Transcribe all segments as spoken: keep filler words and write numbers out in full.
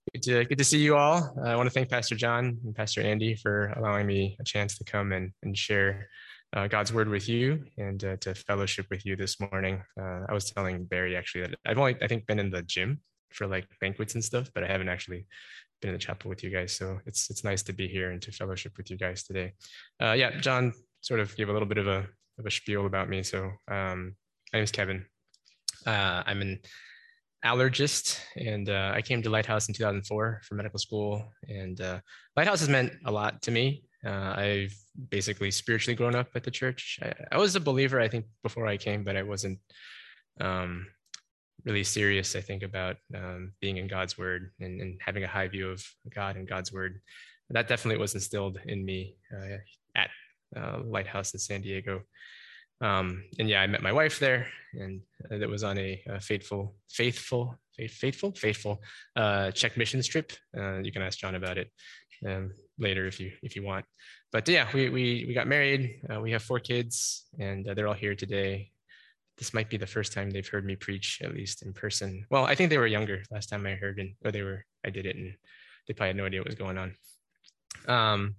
Good to, good to see you all. Uh, I want to thank Pastor John and Pastor Andy for allowing me a chance to come and, and share uh, God's word with you and uh, to fellowship with you this morning. Uh, I was telling Barry actually that I've only, I think, been in the gym for like banquets and stuff, but I haven't actually been in the chapel with you guys. So it's it's nice to be here and to fellowship with you guys today. Uh, yeah, John sort of gave a little bit of a of a spiel about me. So um, my name is Kevin. Uh, I'm an allergist, and uh, I came to Lighthouse in two thousand four for medical school, and uh, Lighthouse has meant a lot to me. Uh, I've basically spiritually grown up at the church. I, I was a believer, I think, before I came, but I wasn't um, really serious, I think, about um, being in God's word and, and having a high view of God and God's word. That definitely was instilled in me uh, at uh, Lighthouse in San Diego. Um, and yeah, I met my wife there, and that was on a, a faithful, faithful, faith, faithful, faithful uh, Czech missions trip. Uh, you can ask John about it um, later if you if you want. But yeah, we we we got married. Uh, we have four kids, and uh, they're all here today. This might be the first time they've heard me preach, at least in person. Well, I think they were younger last time I heard, and or they were I did it, and they probably had no idea what was going on. Um,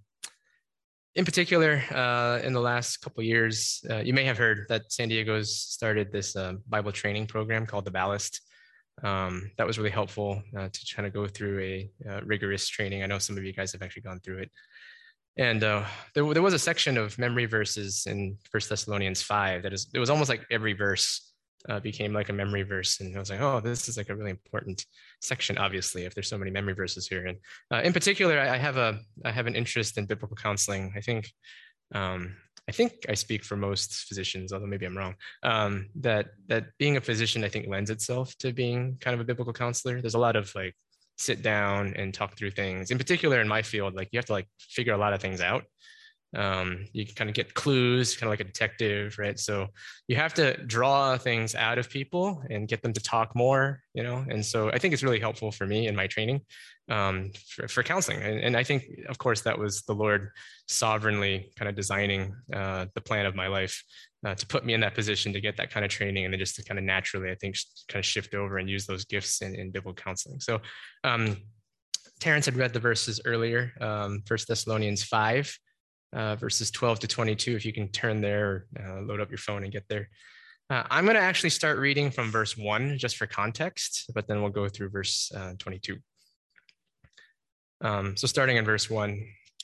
In particular, uh, in the last couple of years, uh, you may have heard that San Diego's started this uh, Bible training program called The Ballast. Um, that was really helpful uh, to kind of go through a uh, rigorous training. I know some of you guys have actually gone through it. And uh, there, there was a section of memory verses in First Thessalonians five that is, it was almost like every verse uh, became like a memory verse. And I was like, oh, this is like a really important section, obviously, if there's so many memory verses here. And uh, in particular, I have a I have an interest in biblical counseling. I think um, I think I speak for most physicians, although maybe I'm wrong. Um, that that being a physician, I think, lends itself to being kind of a biblical counselor. There's a lot of like sit down and talk through things. In particular, in my field, like you have to like figure a lot of things out. Um, you kind of get clues, kind of like a detective, right? So you have to draw things out of people and get them to talk more, you know? And so I think it's really helpful for me in my training um, for, for counseling. And, and I think, of course, that was the Lord sovereignly kind of designing uh, the plan of my life uh, to put me in that position to get that kind of training and then just to kind of naturally, I think, kind of shift over and use those gifts in, in biblical counseling. So um, Terrence had read the verses earlier, um, First Thessalonians five. Uh, verses twelve to twenty-two, if you can turn there, uh, load up your phone and get there. Uh, I'm going to actually start reading from verse one just for context, but then we'll go through verse uh, twenty-two. Um, so starting in verse one.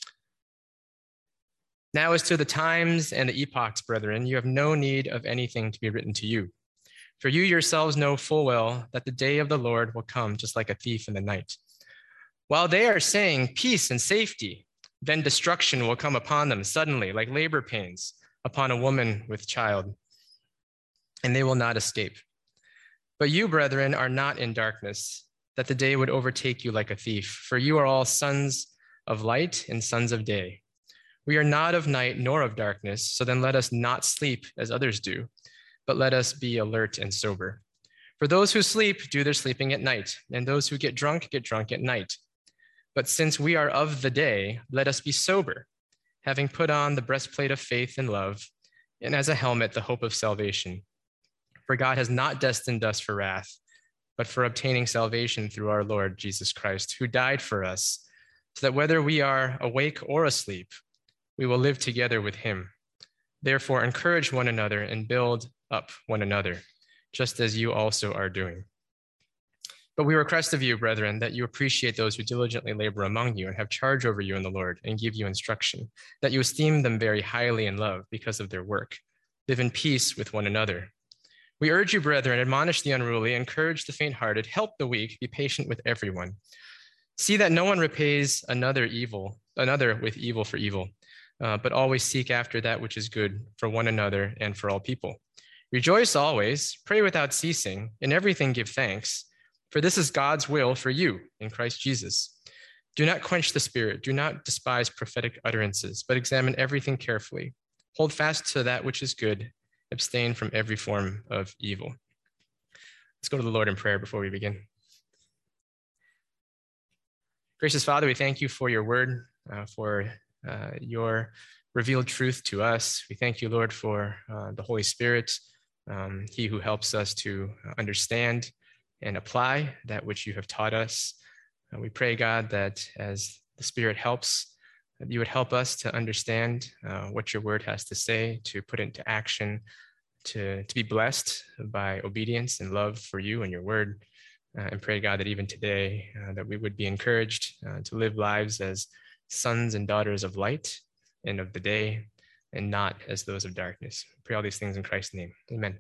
Now as to the times and the epochs, brethren, you have no need of anything to be written to you. For you yourselves know full well that the day of the Lord will come just like a thief in the night. While they are saying peace and safety, then destruction will come upon them suddenly, like labor pains upon a woman with child, and they will not escape. But you, brethren, are not in darkness, that the day would overtake you like a thief, for you are all sons of light and sons of day. We are not of night nor of darkness, so then let us not sleep as others do, but let us be alert and sober. For those who sleep do their sleeping at night, and those who get drunk get drunk at night. But since we are of the day, let us be sober, having put on the breastplate of faith and love, and as a helmet, the hope of salvation. For God has not destined us for wrath, but for obtaining salvation through our Lord Jesus Christ, who died for us, so that whether we are awake or asleep, we will live together with him. Therefore, encourage one another and build up one another, just as you also are doing. But we request of you, brethren, that you appreciate those who diligently labor among you and have charge over you in the Lord and give you instruction, that you esteem them very highly in love because of their work. Live in peace with one another. We urge you, brethren, admonish the unruly, encourage the faint-hearted, help the weak, be patient with everyone. See that no one repays another evil, another with evil for evil, uh, but always seek after that which is good for one another and for all people. Rejoice always, pray without ceasing, in everything give thanks, for this is God's will for you in Christ Jesus. Do not quench the spirit. Do not despise prophetic utterances, but examine everything carefully. Hold fast to that which is good. Abstain from every form of evil. Let's go to the Lord in prayer before we begin. Gracious Father, we thank you for your word, uh, for uh, your revealed truth to us. We thank you, Lord, for uh, the Holy Spirit, um, he who helps us to understand and apply that which you have taught us. Uh, we pray, God, that as the Spirit helps, that you would help us to understand uh, what your word has to say, to put it into action, to, to be blessed by obedience and love for you and your word. Uh, and pray, God, that even today, uh, that we would be encouraged uh, to live lives as sons and daughters of light and of the day, and not as those of darkness. Pray all these things in Christ's name. Amen.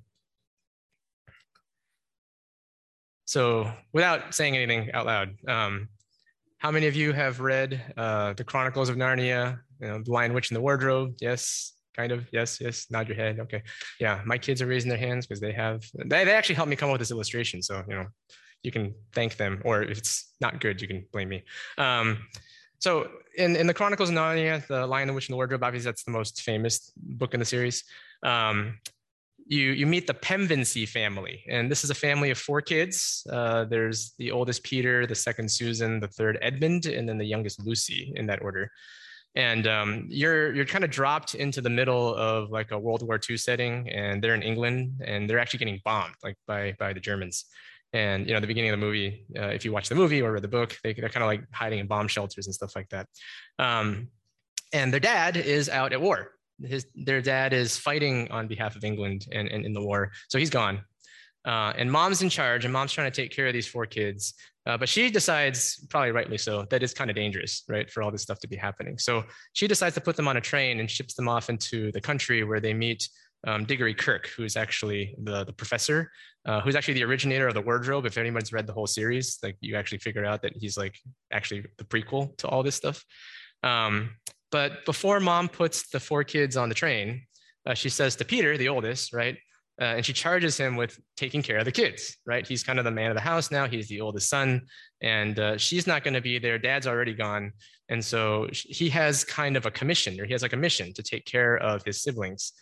So without saying anything out loud, um, how many of you have read uh, the Chronicles of Narnia, you know, The Lion, Witch, and the Wardrobe? Yes, kind of. Yes, yes. Nod your head. Okay. Yeah, my kids are raising their hands because they have, they, they actually helped me come up with this illustration. So, you know, you can thank them, or if it's not good, you can blame me. Um, so in, in the Chronicles of Narnia, The Lion, the Witch, and the Wardrobe, obviously that's the most famous book in the series. Um, You, you meet the Pemvency family, and this is a family of four kids. Uh, there's the oldest Peter, the second Susan, the third Edmund, and then the youngest Lucy, in that order. And um, you're you're kind of dropped into the middle of like a World War Two setting, and they're in England, and they're actually getting bombed like by by the Germans. And you know, the beginning of the movie, uh, if you watch the movie or read the book, they, they're kind of like hiding in bomb shelters and stuff like that. Um, and their dad is out at war. His, their dad is fighting on behalf of England and, and in the war. So he's gone. Uh, and mom's in charge, and mom's trying to take care of these four kids. Uh, but she decides, probably rightly so, that it's kind of dangerous, right, for all this stuff to be happening. So she decides to put them on a train and ships them off into the country where they meet um, Diggory Kirke, who's actually the, the professor, uh, who's actually the originator of the wardrobe. If anyone's read the whole series, like you actually figure out that he's like actually the prequel to all this stuff. Um, But before mom puts the four kids on the train, uh, she says to Peter, the oldest, right? Uh, and she charges him with taking care of the kids, right? He's kind of the man of the house now. He's the oldest son, and uh, she's not going to be there. Dad's already gone. And so he has kind of a commission, or he has like a mission to take care of his siblings.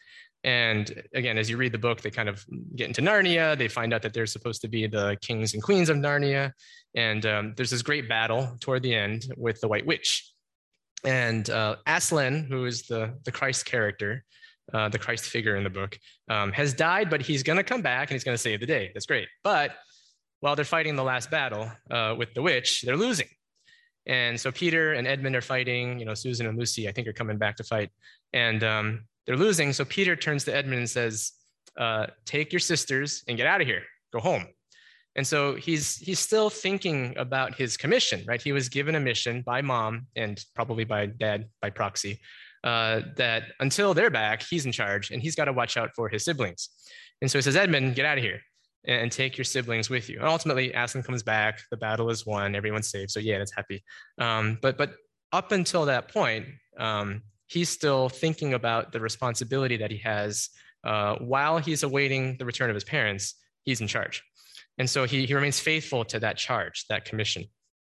And again, as you read the book, they kind of get into Narnia. They find out that they're supposed to be the kings and queens of Narnia. And um, there's this great battle toward the end with the White Witch. And uh, Aslan, who is the, the Christ character, uh, the Christ figure in the book, um, has died, but he's going to come back and he's going to save the day. That's great. But while they're fighting the last battle uh, with the witch, they're losing. And so Peter and Edmund are fighting. You know, Susan and Lucy, I think, are coming back to fight. And um, they're losing. So Peter turns to Edmund and says, uh, take your sisters and get out of here. Go home. And so he's he's still thinking about his commission, right? He was given a mission by mom and probably by dad by proxy, uh, that until they're back, he's in charge and he's got to watch out for his siblings. And so he says, Edmund, get out of here and take your siblings with you. And ultimately, Aslan comes back, the battle is won, everyone's safe. So yeah, that's happy. Um, but but up until that point, um, he's still thinking about the responsibility that he has uh, while he's awaiting the return of his parents. He's in charge. And so he, he remains faithful to that charge, that commission.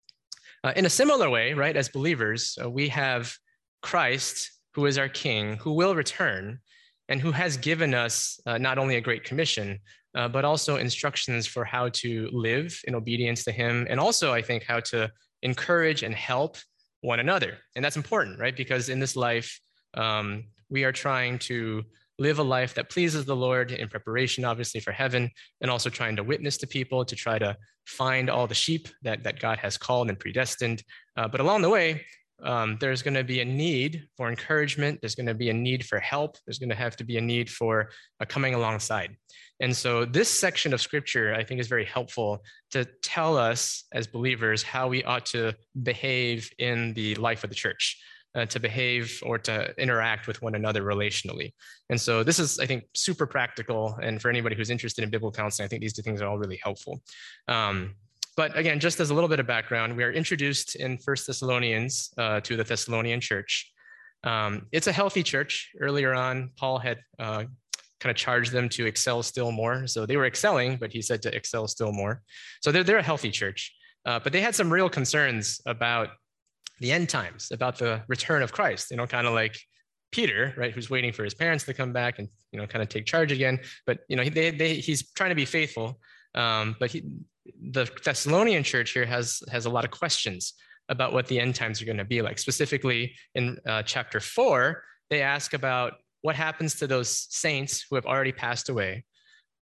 Uh, in a similar way, right, as believers, uh, we have Christ, who is our King, who will return, and who has given us uh, not only a great commission, uh, but also instructions for how to live in obedience to him, and also, I think, how to encourage and help one another. And that's important, right? Because in this life, um, we are trying to live a life that pleases the Lord in preparation, obviously, for heaven, and also trying to witness to people, to try to find all the sheep that, that God has called and predestined. Uh, but along the way, um, there's going to be a need for encouragement. There's going to be a need for help. There's going to have to be a need for uh, coming alongside. And so this section of scripture, I think, is very helpful to tell us as believers how we ought to behave in the life of the church. Uh, to behave or to interact with one another relationally. And so this is, I think, super practical. And for anybody who's interested in biblical counseling, I think these two things are all really helpful. Um, but again, just as a little bit of background, we are introduced in First Thessalonians uh, to the Thessalonian church. Um, it's a healthy church. Earlier on, Paul had uh, kind of charged them to excel still more. So they were excelling, but he said to excel still more. So they're, they're a healthy church. Uh, but they had some real concerns about the end times, about the return of Christ, you know, kind of like Peter, right, who's waiting for his parents to come back and, you know, kind of take charge again. But, you know, they, they, he's trying to be faithful. Um, but he, the Thessalonian church here has, has a lot of questions about what the end times are going to be like. Specifically in uh, chapter four, they ask about what happens to those saints who have already passed away.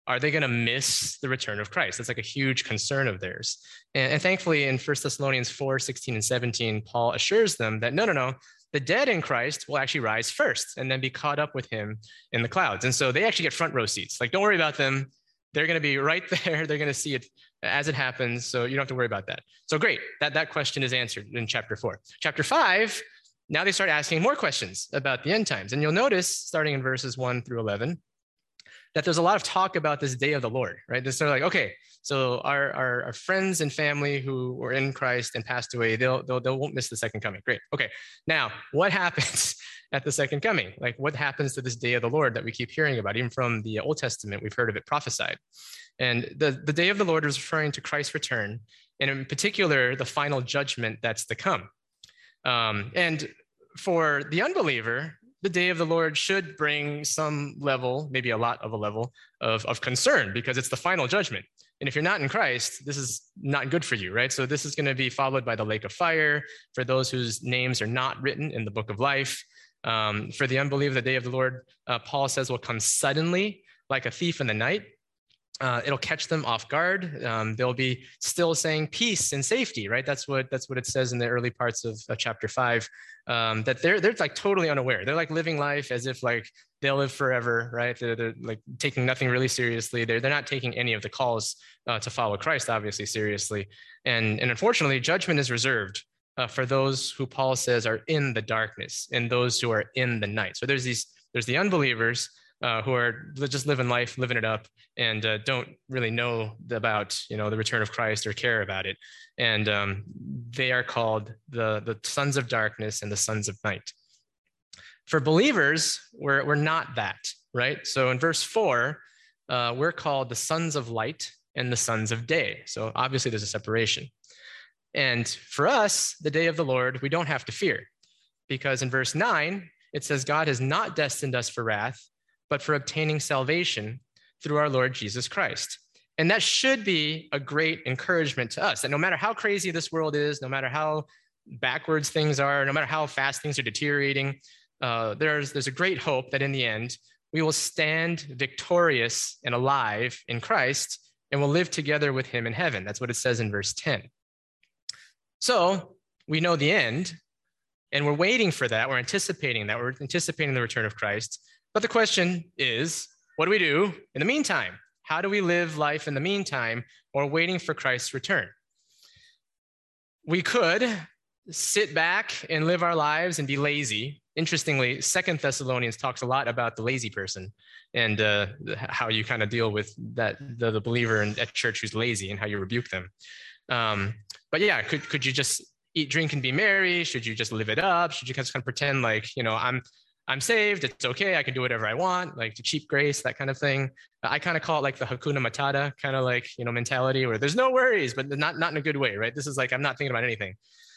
are they going to miss the return of Christ? That's like a huge concern of theirs. And, and thankfully in First Thessalonians four, sixteen and seventeen, Paul assures them that no, no, no, the dead in Christ will actually rise first and then be caught up with him in the clouds. And so they actually get front row seats. Like, don't worry about them. They're going to be right there. They're going to see it as it happens. So you don't have to worry about that. So great. That, that question is answered in chapter four. Chapter five, now they start asking more questions about the end times. And you'll notice, starting in verses one through eleven, that there's a lot of talk about this day of the Lord, right? They're sort of like, okay, so our, our, our friends and family who were in Christ and passed away, they'll, they'll, they won't miss the second coming. Great. Okay. Now, what happens at the second coming? Like, what happens to this day of the Lord that we keep hearing about? Even from the Old Testament, we've heard of it prophesied. And the, the day of the Lord is referring to Christ's return, and in particular, the final judgment that's to come. Um, and for the unbeliever, the day of the Lord should bring some level, maybe a lot of a level of, of concern, because it's the final judgment. And if you're not in Christ, this is not good for you, right? So this is going to be followed by the lake of fire for those whose names are not written in the book of life. Um, for the unbeliever, the day of the Lord, uh, Paul says, will come suddenly like a thief in the night. Uh, it'll catch them off guard. Um, they'll be still saying peace and safety, right? That's what that's what it says in the early parts of, of chapter five. Um, that they're they're like totally unaware. They're like living life as if like they'll live forever, right? They're, they're like taking nothing really seriously. They're they're not taking any of the calls uh, to follow Christ, obviously, seriously. And and unfortunately, judgment is reserved uh, for those who Paul says are in the darkness and those who are in the night. So there's these there's the unbelievers. Uh, who are just living life, living it up, and uh, don't really know about, you know, the return of Christ or care about it. And um, they are called the, the sons of darkness and the sons of night. For believers, we're, we're not that, right? So in verse four, uh, we're called the sons of light and the sons of day. So obviously there's a separation. And for us, the day of the Lord, we don't have to fear, because in verse nine, it says, God has not destined us for wrath, but for obtaining salvation through our Lord Jesus Christ. And that should be a great encouragement to us, that no matter how crazy this world is, no matter how backwards things are, no matter how fast things are deteriorating, uh, there's, there's a great hope that in the end, we will stand victorious and alive in Christ, and will live together with him in heaven. That's what it says in verse ten. So we know the end, and we're waiting for that. We're anticipating that. We're anticipating the return of Christ. But the question is, what do we do in the meantime? How do we live life in the meantime, or waiting for Christ's return? We could sit back and live our lives and be lazy. Interestingly, Second Thessalonians talks a lot about the lazy person and uh, how you kind of deal with that the, the believer in, at church who's lazy and how you rebuke them. Um, but yeah, could could you just eat, drink, and be merry? Should you just live it up? Should you just kind of pretend like, you know, I'm I'm saved, it's okay, I can do whatever I want, like the cheap grace, that kind of thing. I kind of call it like the Hakuna Matata kind of like, you know, mentality where there's no worries, but not, not in a good way, right? This is like, I'm not thinking about anything.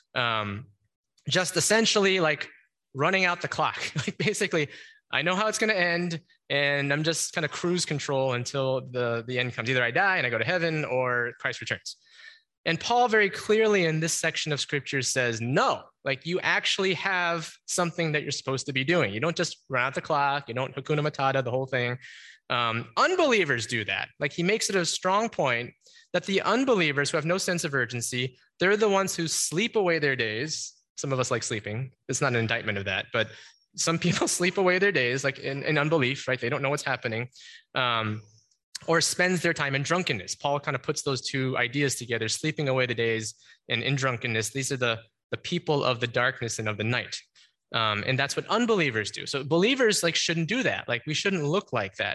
Um, just essentially like running out the clock. Like basically, I know how it's going to end, and I'm just kind of cruise control until the, the end comes. Either I die and I go to heaven, or Christ returns. And Paul very clearly in this section of scripture says, no, like you actually have something that you're supposed to be doing. You don't just run out the clock. You don't Hakuna Matata, the whole thing. Um, unbelievers do that. Like he makes it a strong point that the unbelievers who have no sense of urgency, they're the ones who sleep away their days. Some of us like sleeping. It's not an indictment of that, but some people sleep away their days, like in, in unbelief, right? They don't know what's happening. Um, or spends their time in drunkenness. Paul kind of puts those two ideas together, sleeping away the days and in drunkenness. These are the, the people of the darkness and of the night. Um, and that's what unbelievers do. So believers like shouldn't do that. Like we shouldn't look like that.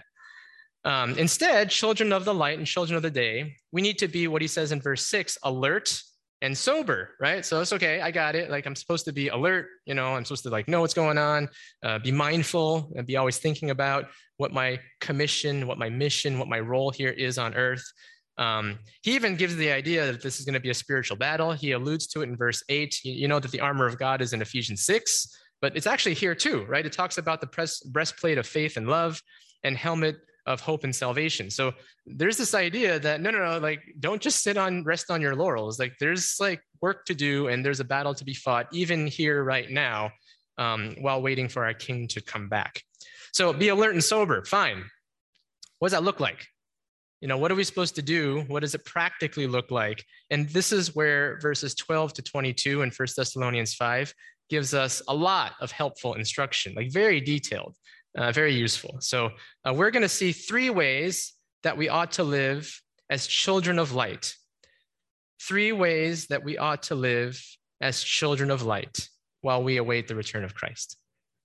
Um, instead, children of the light and children of the day, we need to be what he says in verse six, alert and sober, right? So it's okay, I got it. Like I'm supposed to be alert, you know, I'm supposed to like know what's going on, uh, be mindful and be always thinking about what my commission, what my mission, what my role here is on earth. Um, he even gives the idea that this is going to be a spiritual battle. He alludes to it in verse eight. You, you know that the armor of God is in Ephesians six, but it's actually here too, right? It talks about the press, breastplate of faith and love and helmet of hope and salvation. So there's this idea that no, no, no, like don't just sit on, rest on your laurels. Like there's like work to do and there's a battle to be fought even here right now um, while waiting for our King to come back. So be alert and sober, fine. What does that look like? You know, what are we supposed to do? What does it practically look like? And this is where verses twelve to twenty-two in First Thessalonians five gives us a lot of helpful instruction, like very detailed, uh, very useful. So uh, we're going to see three ways that we ought to live as children of light. Three ways that we ought to live as children of light while we await the return of Christ.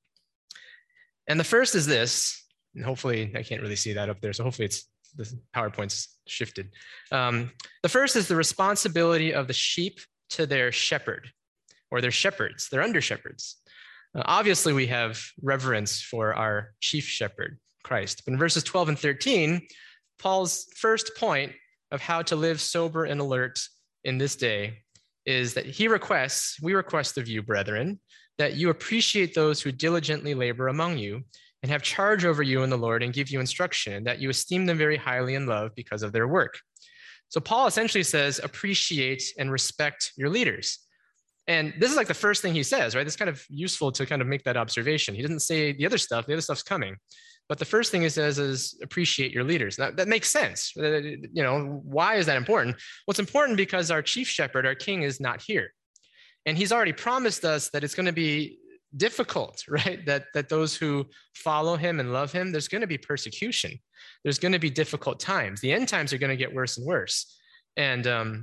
And the first is this, and hopefully I can't really see that up there, so hopefully it's the PowerPoint's shifted. Um, the first is the responsibility of the sheep to their shepherd, or their shepherds, their under shepherds. Uh, obviously, we have reverence for our chief shepherd, Christ. But in verses twelve and thirteen, Paul's first point of how to live sober and alert in this day is that he requests, we request of you, brethren, that you appreciate those who diligently labor among you and have charge over you in the Lord and give you instruction, and that you esteem them very highly in love because of their work. So Paul essentially says, appreciate and respect your leaders. And this is like the first thing he says, right? It's kind of useful to kind of make that observation. He doesn't say the other stuff, the other stuff's coming. But the first thing he says is appreciate your leaders. Now, that makes sense. You know, why is that important? Well, it's important because our chief shepherd, our king, is not here. And he's already promised us that it's going to be difficult, right? That, that those who follow him and love him, there's going to be persecution. There's going to be difficult times. The end times are going to get worse and worse. And um,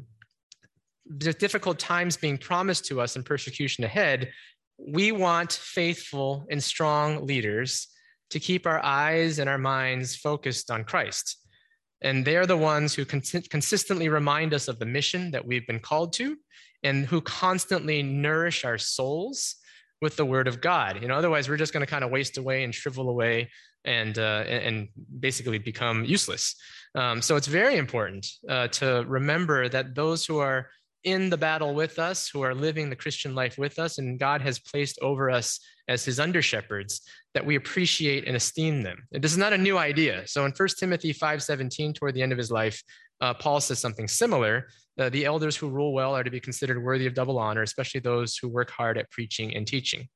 the difficult times being promised to us and persecution ahead, we want faithful and strong leaders to keep our eyes and our minds focused on Christ. And they're the ones who cons- consistently remind us of the mission that we've been called to, and who constantly nourish our souls with the word of God. You know, otherwise we're just going to kind of waste away and shrivel away and uh, and basically become useless. Um, so it's very important uh, to remember that those who are in the battle with us, who are living the Christian life with us, and God has placed over us as his under shepherds, that we appreciate and esteem them. And this is not a new idea. So in First Timothy five seventeen, toward the end of his life, uh, Paul says something similar. Uh, the elders who rule well are to be considered worthy of double honor, especially those who work hard at preaching and teaching.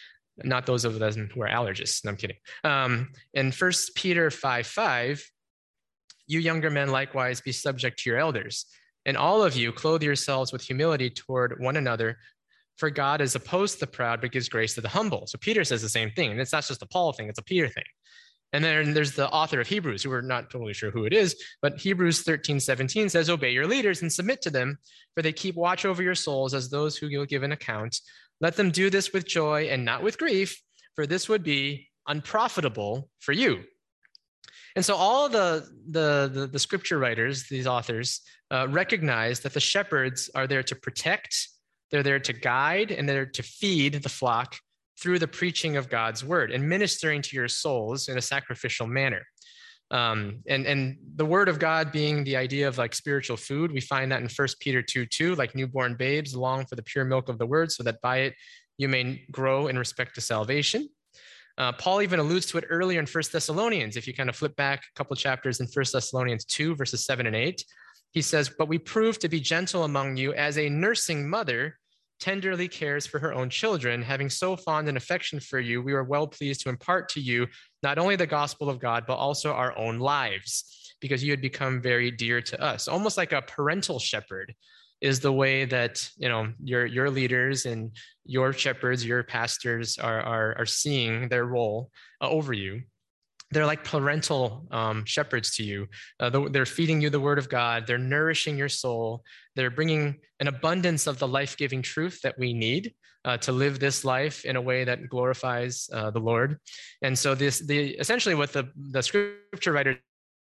Not those of them who are allergists. No, I'm kidding. Um, in First Peter five five, you younger men likewise be subject to your elders. And all of you clothe yourselves with humility toward one another, for God is opposed to the proud, but gives grace to the humble. So Peter says the same thing. And it's not just a Paul thing, it's a Peter thing. And then there's the author of Hebrews, who we're not totally sure who it is, but Hebrews thirteen seventeen says, obey your leaders and submit to them, for they keep watch over your souls as those who will give an account. Let them do this with joy and not with grief, for this would be unprofitable for you. And so all the, the, the, the scripture writers, these authors, uh, recognize that the shepherds are there to protect, they're there to guide, and they're to feed the flock through the preaching of God's word and ministering to your souls in a sacrificial manner. Um, and, and the word of God being the idea of like spiritual food, we find that in First Peter two two, like newborn babes long for the pure milk of the word, so that by it you may grow in respect to salvation. Uh, Paul even alludes to it earlier in First Thessalonians. If you kind of flip back a couple of chapters in First Thessalonians two, verses seven and eight, he says, but we prove to be gentle among you as a nursing mother tenderly cares for her own children. Having so fond an affection for you, we were well pleased to impart to you not only the gospel of God, but also our own lives, because you had become very dear to us. Almost like a parental shepherd is the way that, you know, your your leaders and your shepherds, your pastors are are, are seeing their role uh, over you. They're like parental um, shepherds to you. Uh, they're feeding you the word of God. They're nourishing your soul. They're bringing an abundance of the life-giving truth that we need uh, to live this life in a way that glorifies uh, the Lord. And so this, the essentially what the, the scripture writer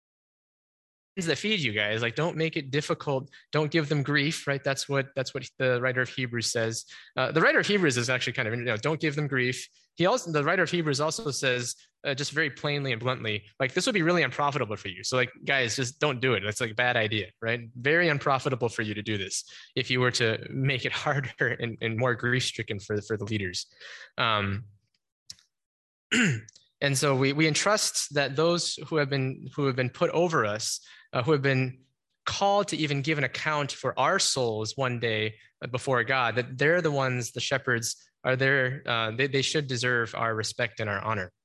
that feed you guys, like, don't make it difficult, don't give them grief, right? That's what that's what the writer of Hebrews says. Uh, the writer of Hebrews is actually kind of, you know, don't give them grief. He also, the writer of Hebrews also says, uh, just very plainly and bluntly, like, this would be really unprofitable for you. So like, guys, just don't do it. That's like a bad idea, right? Very unprofitable for you to do this if you were to make it harder and, and more grief-stricken for, for the leaders. Um, and so we we entrust that those who have been who have been put over us, Uh, who have been called to even give an account for our souls one day before God, that they're the ones, the shepherds are there, uh, they, they should deserve our respect and our honor.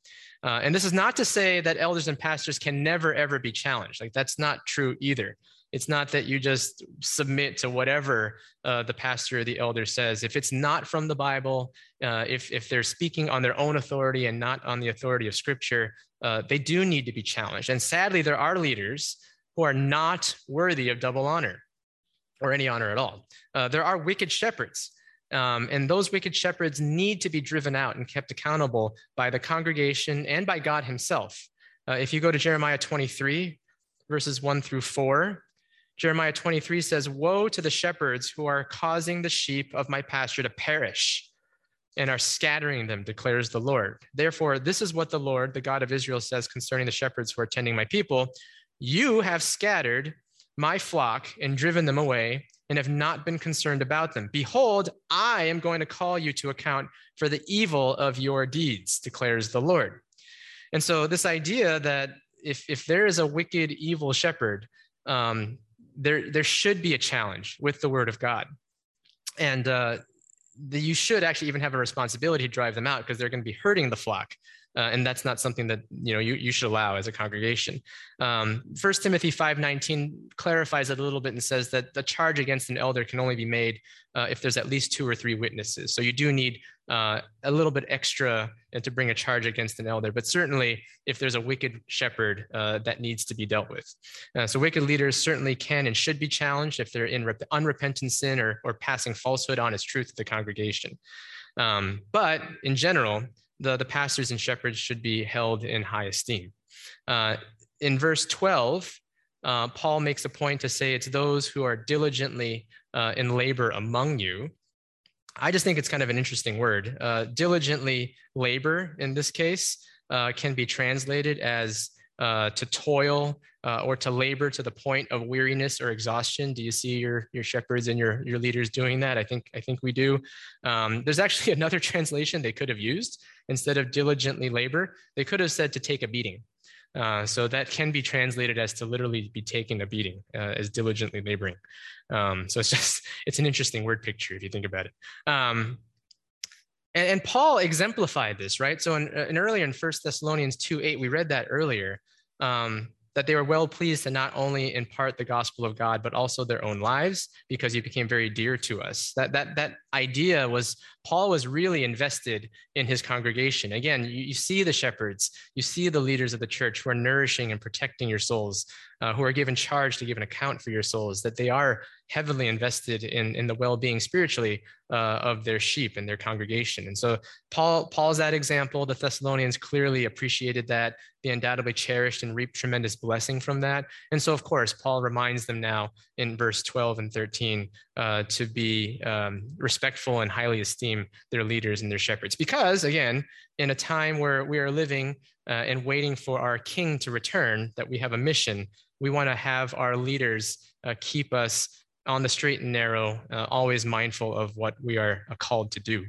Uh, and this is not to say that elders and pastors can never, ever be challenged. Like, that's not true either. It's not that you just submit to whatever uh, the pastor or the elder says. If it's not from the Bible, uh, if, if they're speaking on their own authority and not on the authority of Scripture, uh, they do need to be challenged. And sadly, there are leaders who are not worthy of double honor or any honor at all. Uh, there are wicked shepherds. Um, and those wicked shepherds need to be driven out and kept accountable by the congregation and by God himself. Uh, if you go to Jeremiah twenty-three, verses one through four, Jeremiah twenty-three says, "Woe to the shepherds who are causing the sheep of my pasture to perish and are scattering them, declares the Lord. Therefore, this is what the Lord, the God of Israel, says concerning the shepherds who are tending my people. You have scattered my flock and driven them away and have not been concerned about them. Behold, I am going to call you to account for the evil of your deeds, declares the Lord." And so this idea that if, if there is a wicked, evil shepherd, um, there, there should be a challenge with the word of God. And uh, the, you should actually even have a responsibility to drive them out, because they're going to be hurting the flock. Uh, and that's not something that you know you, you should allow as a congregation. Um, First Timothy five nineteen clarifies it a little bit and says that the charge against an elder can only be made uh, if there's at least two or three witnesses. So you do need uh, a little bit extra to bring a charge against an elder. But certainly, if there's a wicked shepherd, uh, that needs to be dealt with. Uh, so wicked leaders certainly can and should be challenged if they're in rep- unrepentant sin or, or passing falsehood on as truth to the congregation. Um, but in general, The, the pastors and shepherds should be held in high esteem. Uh, in verse twelve, uh, Paul makes a point to say it's those who are diligently uh, in labor among you. I just think it's kind of an interesting word. Uh, diligently labor, in this case, uh, can be translated as uh, to toil uh, or to labor to the point of weariness or exhaustion. Do you see your, your shepherds and your, your leaders doing that? I think, I think we do. Um, there's actually another translation they could have used. Instead of diligently labor, they could have said to take a beating. Uh, so that can be translated as to literally be taking a beating, uh, as diligently laboring. Um, so it's just, it's an interesting word picture if you think about it. Um, and, and Paul exemplified this, right? So in, in earlier in First Thessalonians two eight, we read that earlier, um, that they were well pleased to not only impart the gospel of God, but also their own lives, because you became very dear to us. That, that, that idea was, Paul was really invested in his congregation. Again, you, you see the shepherds, you see the leaders of the church who are nourishing and protecting your souls, uh, who are given charge to give an account for your souls, that they are heavily invested in, in the well-being spiritually uh, of their sheep and their congregation. And so Paul, Paul's that example. The Thessalonians clearly appreciated that. They undoubtedly cherished and reaped tremendous blessing from that. And so, of course, Paul reminds them now in verse twelve and thirteen uh, to be um, respectful and highly esteem their leaders and their shepherds. Because, again, in a time where we are living uh, and waiting for our king to return, that we have a mission, we want to have our leaders uh, keep us on the straight and narrow, uh, always mindful of what we are called to do.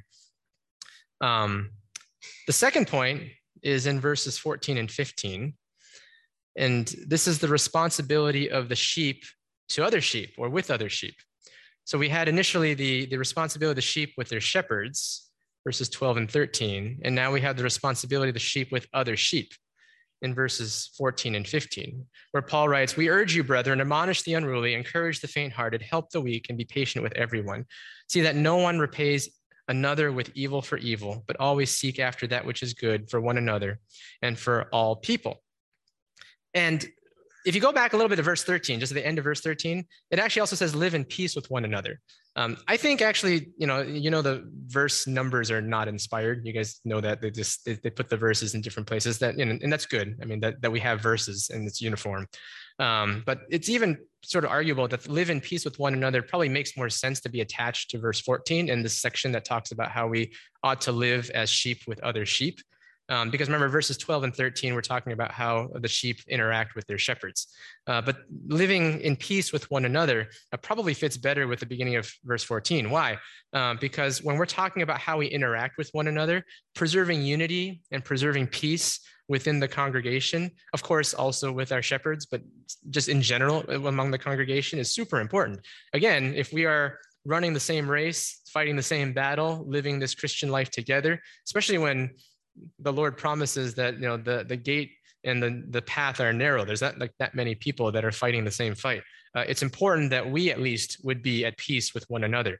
Um, the second point is in verses fourteen and fifteen. And this is the responsibility of the sheep to other sheep or with other sheep. So we had initially the, the responsibility of the sheep with their shepherds, verses twelve and thirteen. And now we have the responsibility of the sheep with other sheep in verses fourteen and fifteen, where Paul writes, "We urge you, brethren, admonish the unruly, encourage the faint-hearted, help the weak, and be patient with everyone. See that no one repays another with evil for evil, but always seek after that which is good for one another and for all people." And if you go back a little bit to verse thirteen, just at the end of verse thirteen, it actually also says, live in peace with one another. Um, I think actually, you know, you know, the verse numbers are not inspired. You guys know that they just, they, they put the verses in different places, that, you know, and that's good. I mean, that, that we have verses and it's uniform. Um, but it's even sort of arguable that live in peace with one another probably makes more sense to be attached to verse fourteen in this section that talks about how we ought to live as sheep with other sheep. Um, because remember, verses twelve and thirteen, we're talking about how the sheep interact with their shepherds. Uh, but living in peace with one another uh, probably fits better with the beginning of verse fourteen. Why? Um, because when we're talking about how we interact with one another, preserving unity and preserving peace within the congregation, of course, also with our shepherds, but just in general among the congregation is super important. Again, if we are running the same race, fighting the same battle, living this Christian life together, especially when the Lord promises that, you know, the, the gate and the, the path are narrow. There's not like that many people that are fighting the same fight. Uh, it's important that we at least would be at peace with one another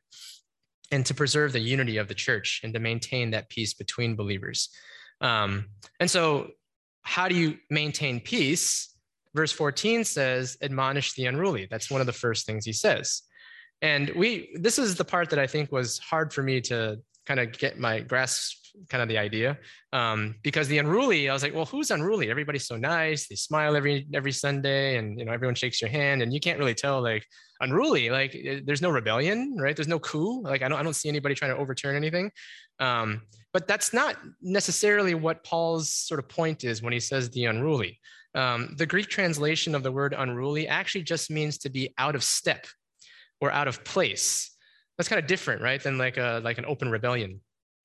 and to preserve the unity of the church and to maintain that peace between believers. Um, and so how do you maintain peace? Verse fourteen says, admonish the unruly. That's one of the first things he says. And we, this is the part that I think was hard for me to kind of get my grasp, kind of the idea, um, because the unruly, I was like, well, who's unruly? Everybody's so nice. They smile every every Sunday, and you know everyone shakes your hand, and you can't really tell like unruly. Like there's no rebellion, right? There's no coup. Like I don't I don't see anybody trying to overturn anything. Um, but that's not necessarily what Paul's sort of point is when he says the unruly. Um, the Greek translation of the word unruly actually just means to be out of step or out of place. That's kind of different, right? Than like a like an open rebellion.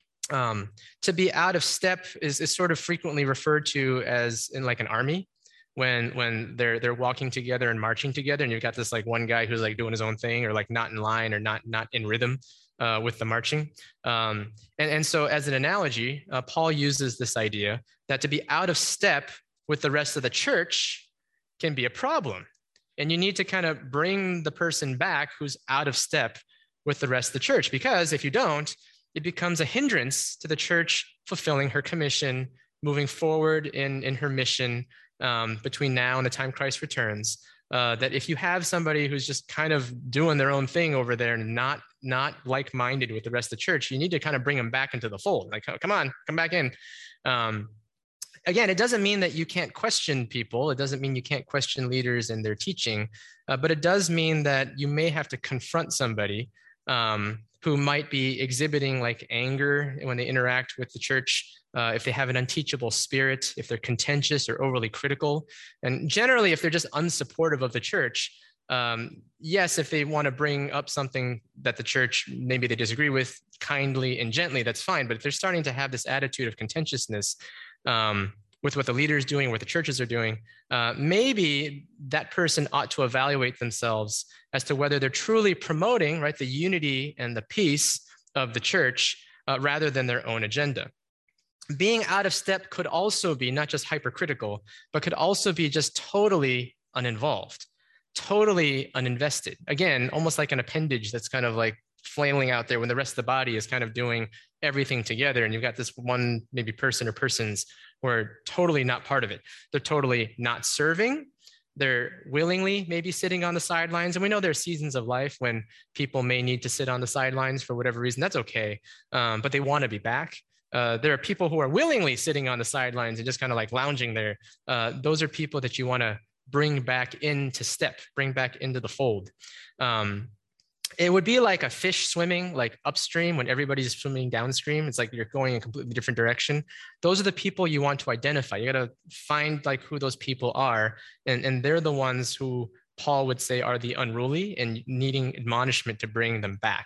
Um, to be out of step is, is sort of frequently referred to as in like an army, when when they're they're walking together and marching together, and you've got this like one guy who's like doing his own thing or like not in line or not not in rhythm uh, with the marching. Um, and, and so as an analogy, uh, Paul uses this idea that to be out of step with the rest of the church can be a problem. And you need to kind of bring the person back who's out of step with the rest of the church, because if you don't, it becomes a hindrance to the church fulfilling her commission, moving forward in, in her mission um, between now and the time Christ returns. Uh, that if you have somebody who's just kind of doing their own thing over there and not, not like-minded with the rest of the church, you need to kind of bring them back into the fold. Like, come on, come back in. Um, again, it doesn't mean that you can't question people. It doesn't mean you can't question leaders and their teaching, uh, but it does mean that you may have to confront somebody um, who might be exhibiting like anger when they interact with the church, uh, if they have an unteachable spirit, if they're contentious or overly critical. And generally, if they're just unsupportive of the church, um, yes, if they want to bring up something that the church, maybe they disagree with kindly and gently, that's fine. But if they're starting to have this attitude of contentiousness um, with what the leader is doing, what the churches are doing, uh, maybe that person ought to evaluate themselves as to whether they're truly promoting, right, the unity and the peace of the church uh, rather than their own agenda. Being out of step could also be not just hypercritical, but could also be just totally uninvolved, totally uninvested. Again, almost like an appendage that's kind of like flailing out there when the rest of the body is kind of doing everything together. And you've got this one maybe person or persons who are totally not part of it. They're totally not serving. They're willingly maybe sitting on the sidelines. And we know there are seasons of life when people may need to sit on the sidelines for whatever reason. That's okay. Um, but they want to be back. Uh, there are people who are willingly sitting on the sidelines and just kind of like lounging there. Uh, those are people that you want to bring back into step, bring back into the fold. Um, It would be like a fish swimming like upstream when everybody's swimming downstream. It's like you're going in a completely different direction. Those are the people you want to identify. You got to find like who those people are. And, and they're the ones who Paul would say are the unruly and needing admonishment to bring them back.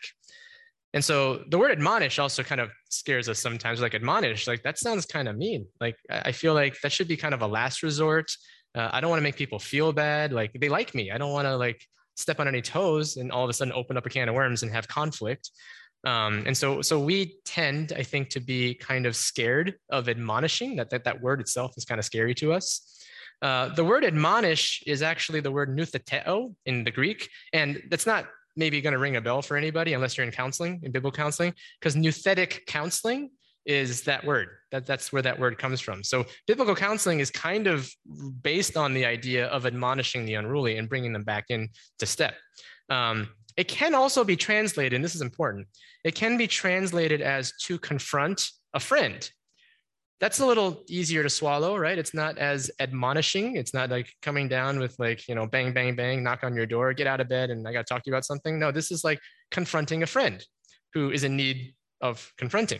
And so the word admonish also kind of scares us sometimes. Like admonish, like that sounds kind of mean. Like I feel like that should be kind of a last resort. Uh, I don't want to make people feel bad. Like they like me. I don't want to like step on any toes and all of a sudden open up a can of worms and have conflict. Um, and so, so we tend, I think, to be kind of scared of admonishing. That that, that word itself is kind of scary to us. Uh, the word admonish is actually the word noutheteo in the Greek. And that's not maybe going to ring a bell for anybody unless you're in counseling, in biblical counseling, because nouthetic counseling is that word. That, that's where that word comes from. So biblical counseling is kind of based on the idea of admonishing the unruly and bringing them back in to step. Um, it can also be translated, and this is important, it can be translated as to confront a friend. That's a little easier to swallow, right? It's not as admonishing. It's not like coming down with like, you know, bang, bang, bang, knock on your door, get out of bed, and I got to talk to you about something. No, this is like confronting a friend who is in need of confronting.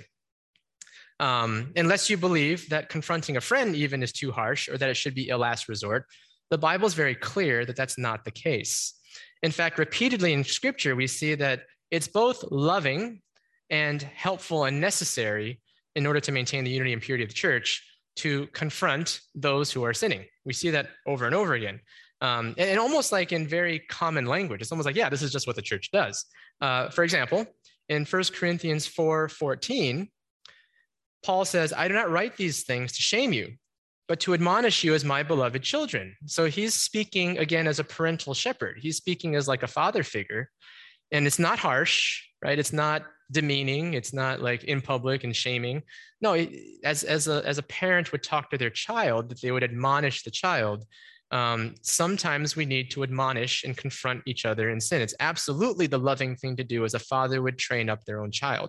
Um, unless you believe that confronting a friend even is too harsh or that it should be a last resort, the Bible is very clear that that's not the case. In fact, repeatedly in Scripture, we see that it's both loving and helpful and necessary in order to maintain the unity and purity of the church to confront those who are sinning. We see that over and over again. Um, and, and almost like in very common language, it's almost like, yeah, this is just what the church does. Uh, for example, in First Corinthians four fourteen, Paul says, I do not write these things to shame you, but to admonish you as my beloved children. So he's speaking again as a parental shepherd. He's speaking as like a father figure, and it's not harsh, right? It's not demeaning. It's not like in public and shaming. No, as, as, a, as a parent would talk to their child, that they would admonish the child. Um, sometimes we need to admonish and confront each other in sin. It's absolutely the loving thing to do as a father would train up their own child.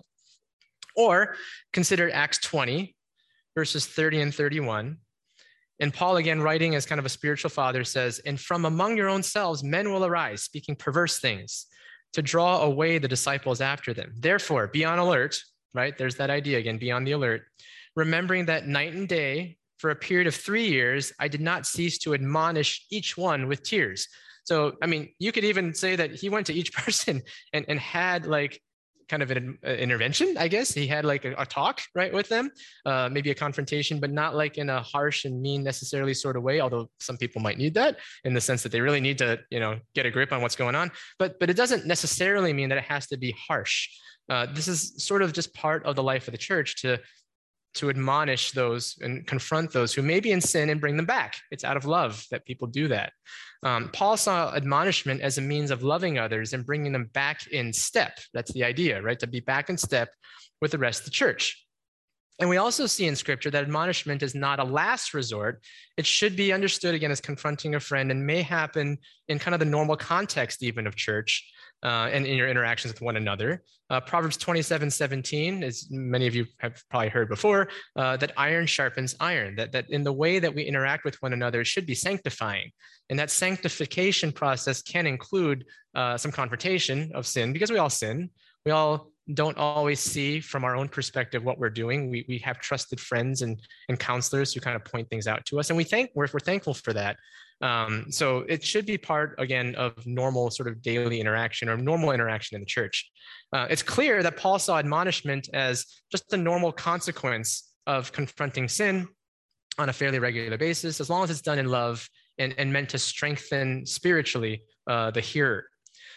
Or consider Acts twenty, verses thirty and thirty-one. And Paul, again, writing as kind of a spiritual father, says, and from among your own selves, men will arise, speaking perverse things, to draw away the disciples after them. Therefore, be on alert, right? There's that idea again, be on the alert, remembering that night and day, for a period of three years, I did not cease to admonish each one with tears. So, I mean, you could even say that he went to each person and, and had like kind of an uh, intervention, I guess. He had like a, a talk, right, with them, uh, maybe a confrontation, but not like in a harsh and mean necessarily sort of way, although some people might need that in the sense that they really need to, you know, get a grip on what's going on. But, but it doesn't necessarily mean that it has to be harsh. Uh, this is sort of just part of the life of the church to to admonish those and confront those who may be in sin and bring them back. It's out of love that people do that. Um, Paul saw admonishment as a means of loving others and bringing them back in step. That's the idea, right? To be back in step with the rest of the church. And we also see in scripture that admonishment is not a last resort. It should be understood again as confronting a friend and may happen in kind of the normal context even of church uh, and in your interactions with one another. Uh, Proverbs twenty-seven seventeen, as many of you have probably heard before, uh, that iron sharpens iron, that, that in the way that we interact with one another, it should be sanctifying. And that sanctification process can include uh, some confrontation of sin, because we all sin. We all don't always see from our own perspective what we're doing. We, we have trusted friends and, and counselors who kind of point things out to us. And we thank, we're, we're thankful for that. Um, so it should be part, again, of normal sort of daily interaction or normal interaction in the church. Uh, it's clear that Paul saw admonishment as just a normal consequence of confronting sin on a fairly regular basis, as long as it's done in love and, and meant to strengthen spiritually uh, the hearer.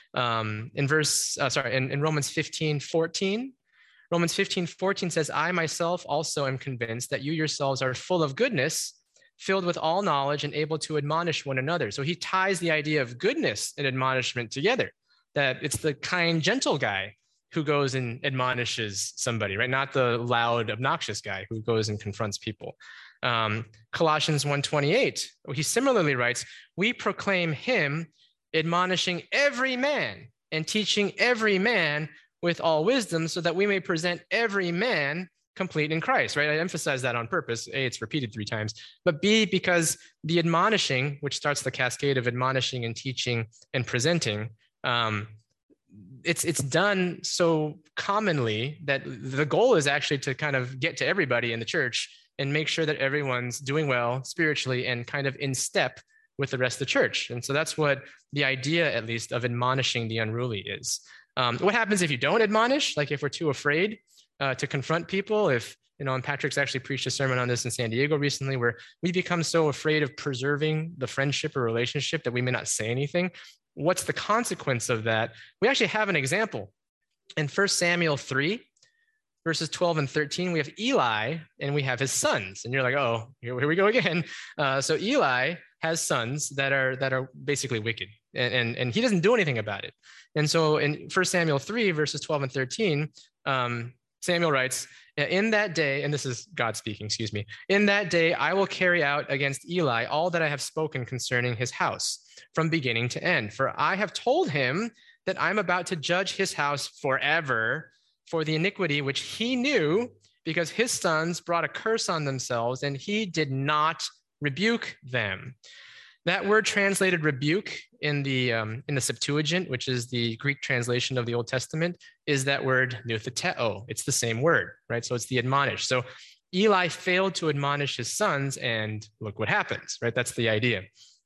Um, in verse, uh, sorry, in, in Romans fifteen fourteen, Romans fifteen fourteen says, I myself also am convinced that you yourselves are full of goodness, filled with all knowledge and able to admonish one another. So he ties the idea of goodness and admonishment together, that it's the kind, gentle guy who goes and admonishes somebody, right? Not the loud, obnoxious guy who goes and confronts people. Um, Colossians one twenty-eight, he similarly writes, we proclaim him admonishing every man and teaching every man with all wisdom so that we may present every man complete in Christ, right? I emphasize that on purpose. A, it's repeated three times, but B, because the admonishing, which starts the cascade of admonishing and teaching and presenting, um, it's it's done so commonly that the goal is actually to kind of get to everybody in the church and make sure that everyone's doing well spiritually and kind of in step with the rest of the church. And so that's what the idea, at least, of admonishing the unruly is. Um, what happens if you don't admonish? Like if we're too afraid uh, to confront people, if, you know, and Patrick's actually preached a sermon on this in San Diego recently, where we become so afraid of preserving the friendship or relationship that we may not say anything. What's the consequence of that? We actually have an example. In First Samuel three, verses twelve and thirteen, we have Eli and we have his sons. And you're like, oh, here, here we go again. Uh, so Eli has sons that are that are basically wicked, and, and, and he doesn't do anything about it. And so in First Samuel three, verses twelve and thirteen, um, Samuel writes, in that day, and this is God speaking, excuse me, in that day I will carry out against Eli all that I have spoken concerning his house from beginning to end. For I have told him that I'm about to judge his house forever for the iniquity which he knew, because his sons brought a curse on themselves and he did not rebuke them. That word translated rebuke in the um, in the Septuagint, which is the Greek translation of the Old Testament, is that word nutheteo. It's the same word, right? So it's the admonish. So Eli failed to admonish his sons, and look what happens, right? That's the idea.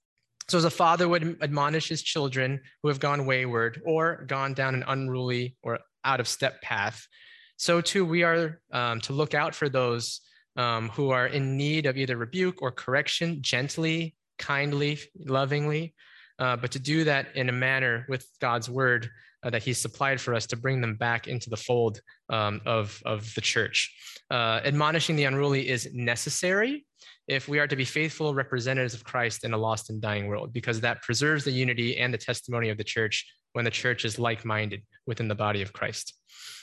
So as a father would admonish his children who have gone wayward or gone down an unruly or out of step path, so too we are um, to look out for those Um, who are in need of either rebuke or correction, gently, kindly, lovingly, uh, but to do that in a manner with God's word uh, that he's supplied for us to bring them back into the fold um, of, of the church. Uh, admonishing the unruly is necessary if we are to be faithful representatives of Christ in a lost and dying world, because that preserves the unity and the testimony of the church when the church is like-minded within the body of Christ.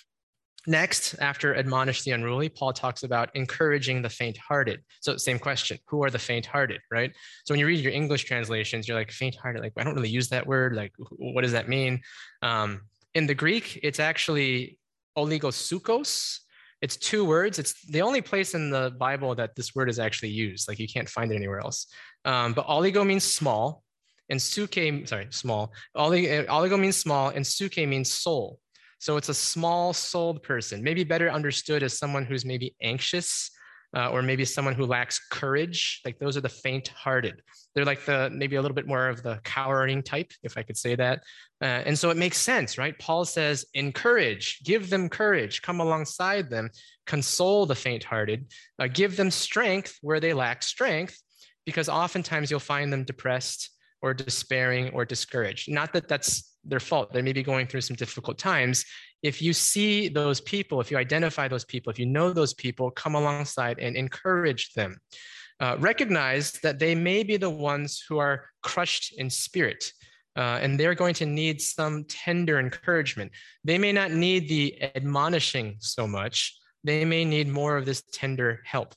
Next, after admonish the unruly, Paul talks about encouraging the faint-hearted. So same question, who are the faint-hearted, right? So when you read your English translations, you're like, faint-hearted, like, I don't really use that word. Like, what does that mean? Um, in the Greek, it's actually oligosuchos. It's two words. It's the only place in the Bible that this word is actually used. Like, you can't find it anywhere else. Um, but oligo means small, and suke, sorry, small. Oligo, oligo means small, and suke means soul. So it's a small-souled person, maybe better understood as someone who's maybe anxious, uh, or maybe someone who lacks courage. Like, those are the faint-hearted. They're like the maybe a little bit more of the cowering type, if I could say that. Uh, and so it makes sense, right? Paul says, encourage, give them courage, come alongside them, console the faint-hearted, uh, give them strength where they lack strength, because oftentimes you'll find them depressed or despairing or discouraged. Not that that's their fault. They may be going through some difficult times. If you see those people, if you identify those people, if you know those people, come alongside and encourage them. Uh, recognize that they may be the ones who are crushed in spirit, uh, and they're going to need some tender encouragement. They may not need the admonishing so much. They may need more of this tender help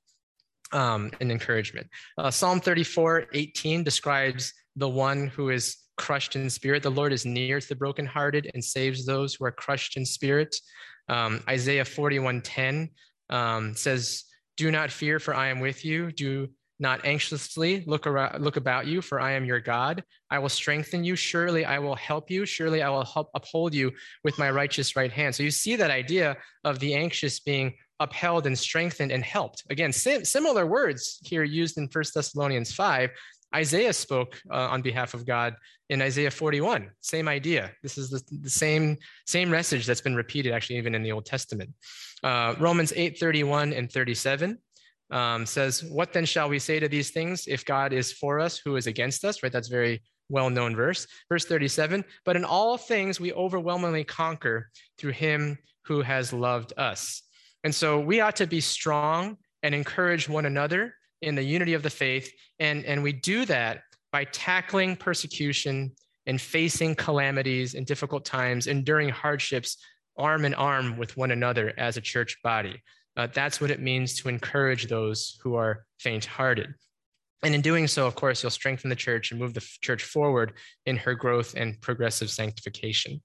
um, and encouragement. Uh, Psalm thirty-four eighteen describes the one who is crushed in spirit. The Lord is near to the brokenhearted and saves those who are crushed in spirit. Um, Isaiah forty-one ten um, says, do not fear, for I am with you. Do not anxiously look around, look about you, for I am your God. I will strengthen you. Surely I will help you. Surely I will help uphold you with my righteous right hand. So you see that idea of the anxious being upheld and strengthened and helped. Again, sim- similar words here used in First Thessalonians five. Isaiah spoke uh, on behalf of God in Isaiah forty-one. Same idea. This is the, the same, same message that's been repeated actually even in the Old Testament. Uh, Romans eight thirty-one and thirty-seven um, says, what then shall we say to these things? If God is for us, who is against us? Right? That's a very well-known verse. Verse thirty-seven, but in all things we overwhelmingly conquer through him who has loved us. And so we ought to be strong and encourage one another in the unity of the faith. And, and we do that by tackling persecution and facing calamities and difficult times, enduring hardships, arm in arm with one another as a church body. Uh, that's what it means to encourage those who are faint-hearted. And in doing so, of course, you'll strengthen the church and move the church forward in her growth and progressive sanctification.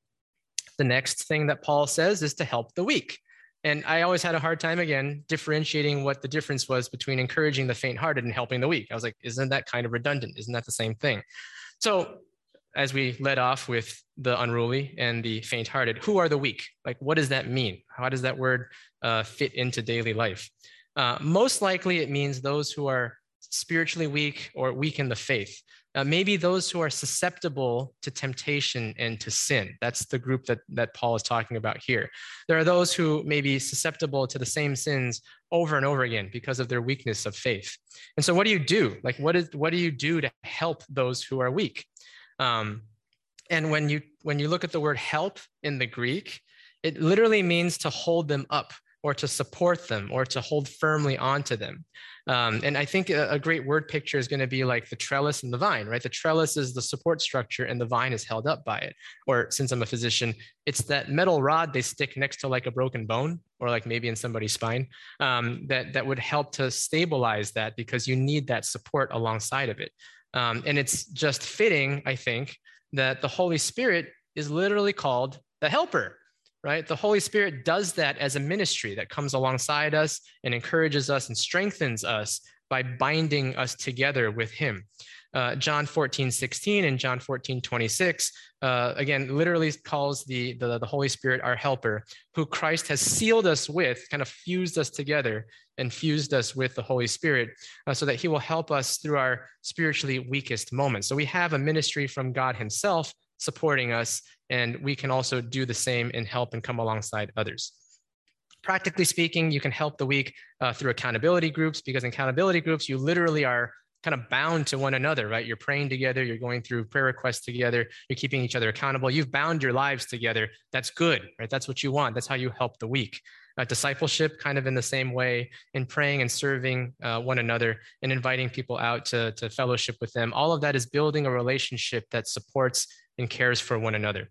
The next thing that Paul says is to help the weak. And I always had a hard time, again, differentiating what the difference was between encouraging the faint-hearted and helping the weak. I was like, isn't that kind of redundant? Isn't that the same thing? So as we led off with the unruly and the faint-hearted, who are the weak? Like, what does that mean? How does that word uh, fit into daily life? Uh, most likely it means those who are spiritually weak or weak in the faith. Uh, maybe those who are susceptible to temptation and to sin. That's the group that, that Paul is talking about here. There are those who may be susceptible to the same sins over and over again because of their weakness of faith. And so what do you do? Like, what is what do you do to help those who are weak? Um, and when you when you look at the word help in the Greek, it literally means to hold them up or to support them or to hold firmly onto them. Um, and I think a, a great word picture is going to be like the trellis and the vine, right? The trellis is the support structure and the vine is held up by it. Or since I'm a physician, it's that metal rod they stick next to like a broken bone or like maybe in somebody's spine um, that, that would help to stabilize that because you need that support alongside of it. Um, and it's just fitting, I think, that the Holy Spirit is literally called the helper. Right? The Holy Spirit does that as a ministry that comes alongside us and encourages us and strengthens us by binding us together with him. Uh, John fourteen sixteen and John fourteen twenty-six, uh, again, literally calls the, the, the Holy Spirit our helper, who Christ has sealed us with, kind of fused us together and fused us with the Holy Spirit uh, so that he will help us through our spiritually weakest moments. So we have a ministry from God himself supporting us, and we can also do the same and help and come alongside others. Practically speaking, you can help the weak uh, through accountability groups, because in accountability groups, you literally are kind of bound to one another, right? You're praying together, you're going through prayer requests together, you're keeping each other accountable. You've bound your lives together. That's good, right? That's what you want. That's how you help the weak. Uh, discipleship, kind of in the same way, in praying and serving uh, one another and inviting people out to, to fellowship with them. All of that is building a relationship that supports and cares for one another.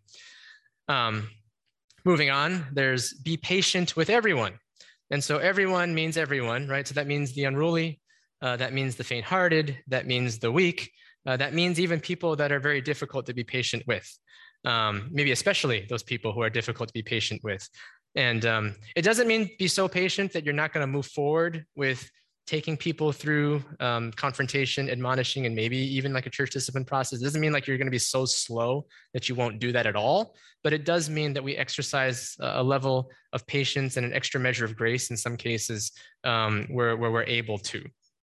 Um, moving on, there's be patient with everyone. And so everyone means everyone, right? So that means the unruly, uh, that means the faint-hearted, that means the weak, uh, that means even people that are very difficult to be patient with, um, maybe especially those people who are difficult to be patient with. And um, it doesn't mean be so patient that you're not going to move forward with taking people through um, confrontation, admonishing, and maybe even like a church discipline process. It doesn't mean like you're going to be so slow that you won't do that at all. But it does mean that we exercise a level of patience and an extra measure of grace in some cases um, where, where we're able to.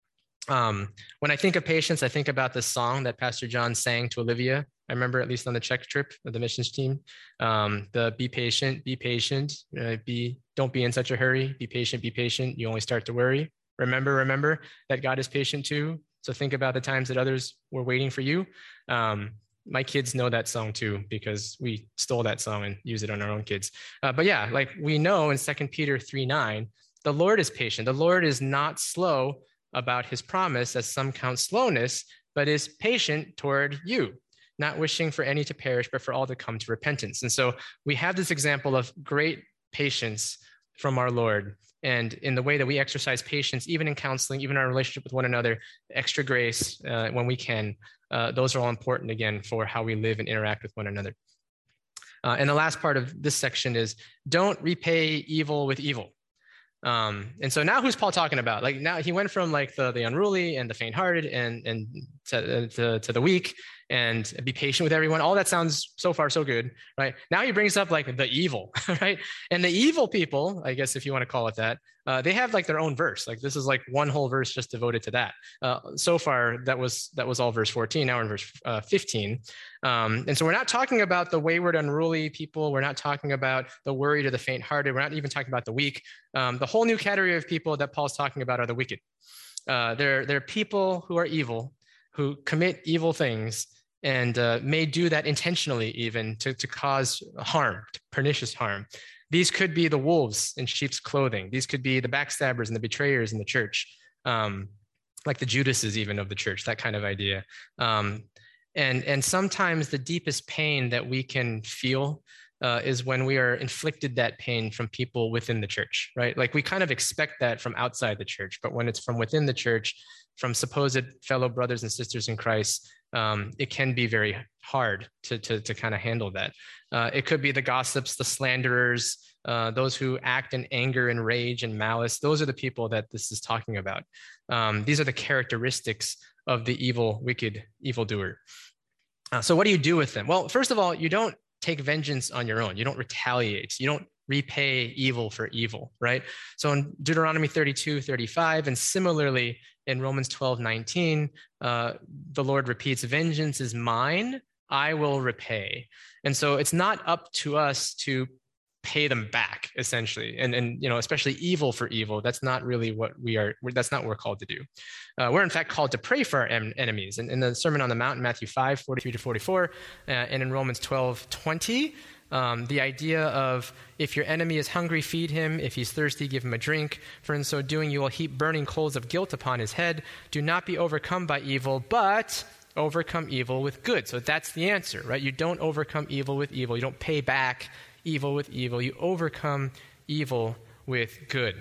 Um, when I think of patience, I think about this song that Pastor John sang to Olivia. I remember, at least on the Czech trip of the missions team, um, the be patient, be patient, uh, be, don't be in such a hurry, be patient, be patient. You only start to worry. Remember, remember that God is patient too. So think about the times that others were waiting for you. Um, my kids know that song too, because we stole that song and use it on our own kids. Uh, but yeah, like we know in Second Peter three nine, the Lord is patient. The Lord is not slow about his promise, as some count slowness, but is patient toward you, not wishing for any to perish, but for all to come to repentance. And so we have this example of great patience from our Lord. And in the way that we exercise patience, even in counseling, even our relationship with one another, extra grace uh, when we can, uh, those are all important, again, for how we live and interact with one another. Uh, and the last part of this section is don't repay evil with evil. Um, and so now who's Paul talking about? Like now he went from like the, the unruly and the faint-hearted and, and to, to, to the weak and be patient with everyone. All that sounds so far so good, right? Now he brings up like the evil, right? And the evil people, I guess if you want to call it that, uh, they have like their own verse. Like this is like one whole verse just devoted to that. Uh, so far that was that was all verse fourteen. Now we're in verse uh, fifteen. Um, and so we're not talking about the wayward, unruly people. We're not talking about the worried or the faint-hearted. We're not even talking about the weak. Um, the whole new category of people that Paul's talking about are the wicked. Uh, they're they're people who are evil, who commit evil things, and uh, may do that intentionally even to, to cause harm, pernicious harm. These could be the wolves in sheep's clothing. These could be the backstabbers and the betrayers in the church, um, like the Judases even of the church, that kind of idea. Um, and, and sometimes the deepest pain that we can feel uh, is when we are inflicted that pain from people within the church, right? Like we kind of expect that from outside the church, but when it's from within the church, from supposed fellow brothers and sisters in Christ, um, it can be very hard to, to, to kind of handle that. Uh, it could be the gossips, the slanderers, uh, those who act in anger and rage and malice. Those are the people that this is talking about. Um, these are the characteristics of the evil, wicked evildoer. Uh, so what do you do with them? Well, first of all, you don't take vengeance on your own. You don't retaliate. You don't repay evil for evil, right? So in Deuteronomy thirty-two, thirty-five, and similarly in Romans twelve, nineteen, uh, the Lord repeats, vengeance is mine, I will repay. And so it's not up to us to pay them back, essentially. And, and you know, especially evil for evil, that's not really what we are, that's not what we're called to do. Uh, we're in fact called to pray for our en- enemies. And in the Sermon on the Mount in Matthew five, forty-three to forty-four, uh, and in Romans twelve, twenty, Um, the idea of if your enemy is hungry, feed him. If he's thirsty, give him a drink. For in so doing, you will heap burning coals of guilt upon his head. Do not be overcome by evil, but overcome evil with good. So that's the answer, right? You don't overcome evil with evil. You don't pay back evil with evil. You overcome evil with good.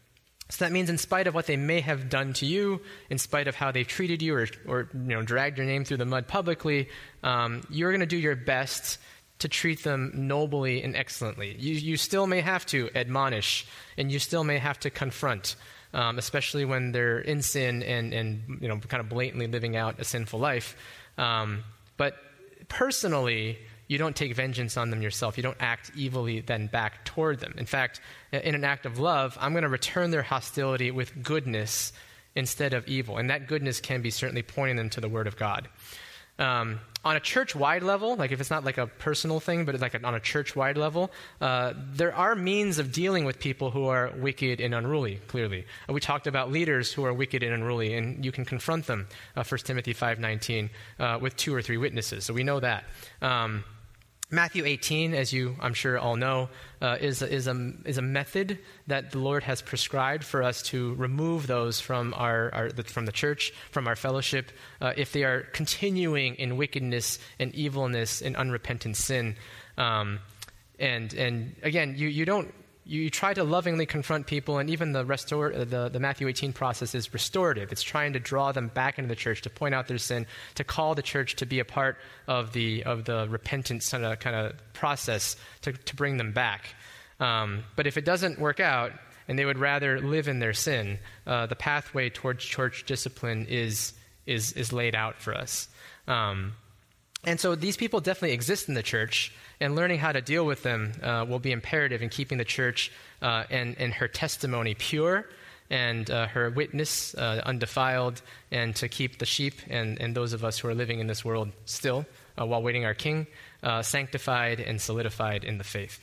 So that means in spite of what they may have done to you, in spite of how they've treated you or, or you know, dragged your name through the mud publicly, um, you're going to do your best to treat them nobly and excellently. You, you still may have to admonish, and you still may have to confront, um, especially when they're in sin and, and you know, kind of blatantly living out a sinful life. Um, but personally, you don't take vengeance on them yourself. You don't act evilly then back toward them. In fact, in an act of love, I'm going to return their hostility with goodness instead of evil. And that goodness can be certainly pointing them to the Word of God. Um, on a church-wide level, like if it's not like a personal thing, but it's like on a church-wide level, uh, there are means of dealing with people who are wicked and unruly, clearly. Uh, we talked about leaders who are wicked and unruly, and you can confront them, uh, First Timothy five nineteen, uh, with two or three witnesses. So we know that. Um, Matthew eighteen, as you, I'm sure, all know, uh, is, is, a, is a method that the Lord has prescribed for us to remove those from our, our from the church, from our fellowship, uh, if they are continuing in wickedness and evilness and unrepentant sin. Um, and and again, you, you don't you try to lovingly confront people, and even the restore the, the Matthew eighteen process is restorative. It's trying to draw them back into the church, to point out their sin, to call the church to be a part of the of the repentance kind of, kind of process to, to bring them back. Um, but if it doesn't work out, and they would rather live in their sin, uh, the pathway towards church discipline is is is laid out for us. Um, And so these people definitely exist in the church, and learning how to deal with them uh, will be imperative in keeping the church uh, and, and her testimony pure, and uh, her witness uh, undefiled, and to keep the sheep and, and those of us who are living in this world still, uh, while waiting our King, uh, sanctified and solidified in the faith.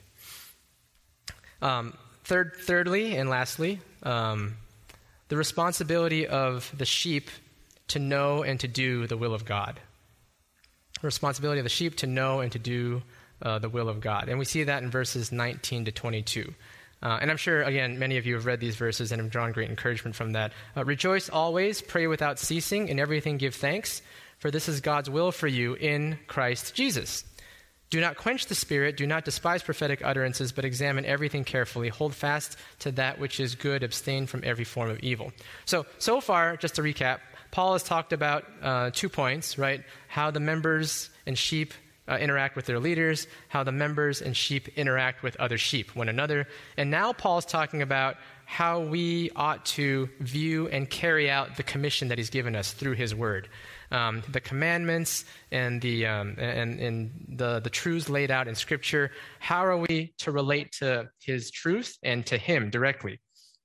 Um, third, thirdly and lastly, um, the responsibility of the sheep to know and to do the will of God. Responsibility of the sheep to know and to do uh, the will of God. And we see that in verses nineteen to twenty-two. Uh, and I'm sure, again, many of you have read these verses and have drawn great encouragement from that. Uh, Rejoice always, pray without ceasing, in everything give thanks, for this is God's will for you in Christ Jesus. Do not quench the spirit, do not despise prophetic utterances, but examine everything carefully. Hold fast to that which is good, abstain from every form of evil. So, so far, just to recap, Paul has talked about uh, two points, right? How the members and sheep uh, interact with their leaders, how the members and sheep interact with other sheep, one another. And now Paul's talking about how we ought to view and carry out the commission that he's given us through his word. Um, the commandments and the um, and, and the, the truths laid out in Scripture. How are we to relate to his truth and to him directly?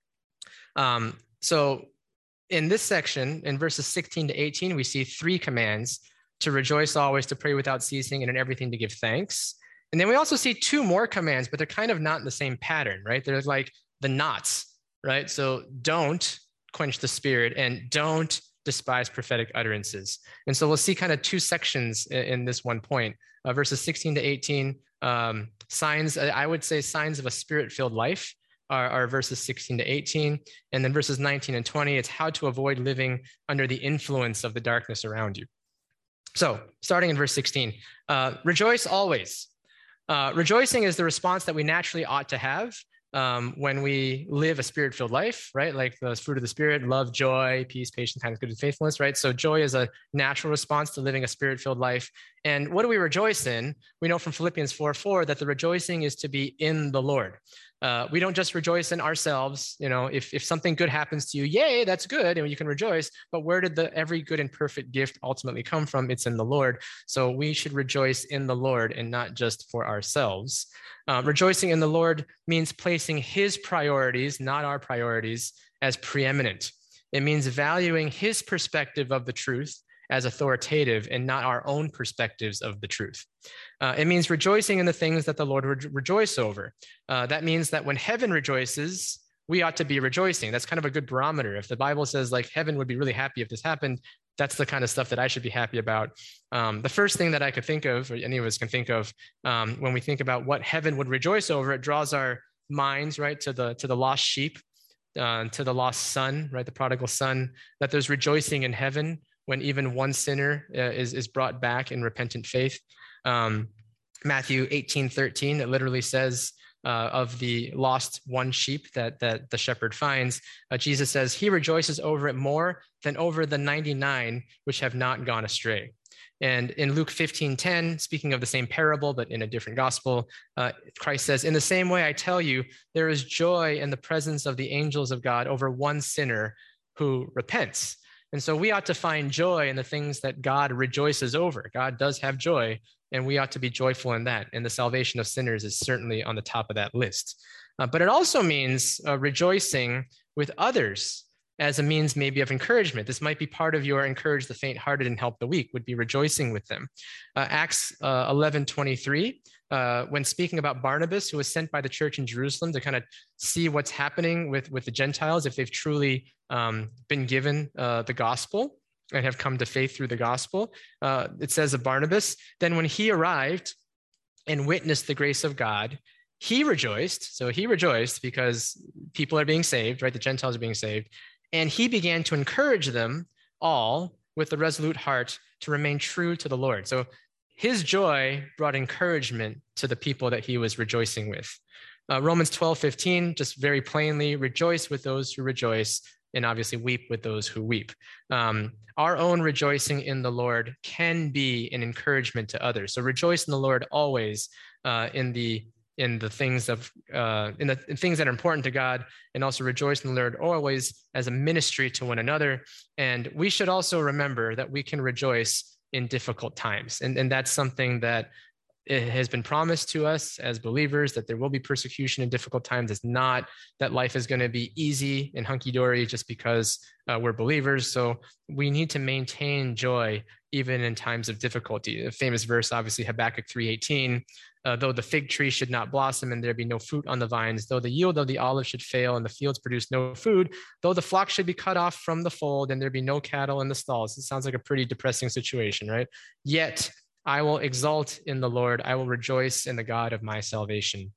Um, so in this section, in verses sixteen to eighteen, we see three commands: to rejoice always, to pray without ceasing, and in everything to give thanks. And then we also see two more commands, but they're kind of not in the same pattern, right? They're like the nots, right? So don't quench the spirit and don't despise prophetic utterances. And so we'll see kind of two sections in, in this one point, uh, verses sixteen to eighteen, um, signs, I would say signs of a spirit-filled life are, are verses sixteen to eighteen. And then verses nineteen and twenty, it's how to avoid living under the influence of the darkness around you. So starting in verse sixteen, uh, rejoice always. Uh, rejoicing is the response that we naturally ought to have Um, when we live a spirit-filled life, right? Like the fruit of the Spirit, love, joy, peace, patience, kindness, goodness, faithfulness, right? So joy is a natural response to living a spirit-filled life. And what do we rejoice in? We know from Philippians four four that the rejoicing is to be in the Lord. Uh, we don't just rejoice in ourselves. You know, if, if something good happens to you, yay, that's good, and you can rejoice. But where did the every good and perfect gift ultimately come from? It's in the Lord. So we should rejoice in the Lord and not just for ourselves. Uh, rejoicing in the Lord means placing his priorities, not our priorities, as preeminent. It means valuing his perspective of the truth as authoritative and not our own perspectives of the truth. Uh, it means rejoicing in the things that the Lord would rejoice over. Uh, that means that when heaven rejoices, we ought to be rejoicing. That's kind of a good barometer. If the Bible says like heaven would be really happy if this happened, that's the kind of stuff that I should be happy about. Um, the first thing that I could think of, or any of us can think of, um, when we think about what heaven would rejoice over, it draws our minds right to the to the lost sheep, uh, to the lost son, right, the prodigal son. That there's rejoicing in heaven when even one sinner uh, is is brought back in repentant faith. Um, Matthew eighteen thirteen, it literally says, Uh, of the lost one sheep that that the shepherd finds, uh, Jesus says he rejoices over it more than over the ninety-nine which have not gone astray. And in Luke fifteen ten, speaking of the same parable but in a different gospel, uh, Christ says, "In the same way I tell you, there is joy in the presence of the angels of God over one sinner who repents." And so we ought to find joy in the things that God rejoices over. God does have joy, and we ought to be joyful in that. And the salvation of sinners is certainly on the top of that list. Uh, but it also means uh, rejoicing with others as a means maybe of encouragement. This might be part of your encourage the faint-hearted and help the weak, would be rejoicing with them. Uh, Acts uh, eleven twenty-three, uh, when speaking about Barnabas, who was sent by the church in Jerusalem to kind of see what's happening with, with the Gentiles, if they've truly um, been given uh, the gospel and have come to faith through the gospel. Uh, it says of Barnabas, then when he arrived and witnessed the grace of God, he rejoiced. So he rejoiced because people are being saved, right? The Gentiles are being saved. And he began to encourage them all with a resolute heart to remain true to the Lord. So his joy brought encouragement to the people that he was rejoicing with. Uh, Romans twelve fifteen, just very plainly, rejoice with those who rejoice, and obviously weep with those who weep. Um, our own rejoicing in the Lord can be an encouragement to others. So rejoice in the Lord always uh, in the in the things of uh, in the in things that are important to God, and also rejoice in the Lord always as a ministry to one another. And we should also remember that we can rejoice in difficult times, and and that's something that it has been promised to us as believers, that there will be persecution in difficult times. It's not that life is going to be easy and hunky-dory just because uh, we're believers. So we need to maintain joy even in times of difficulty. A famous verse, obviously, Habakkuk three eighteen, uh, though the fig tree should not blossom and there be no fruit on the vines, though the yield of the olive should fail and the fields produce no food, though the flock should be cut off from the fold and there be no cattle in the stalls. It sounds like a pretty depressing situation, right? Yet I will exult in the Lord. I will rejoice in the God of my salvation.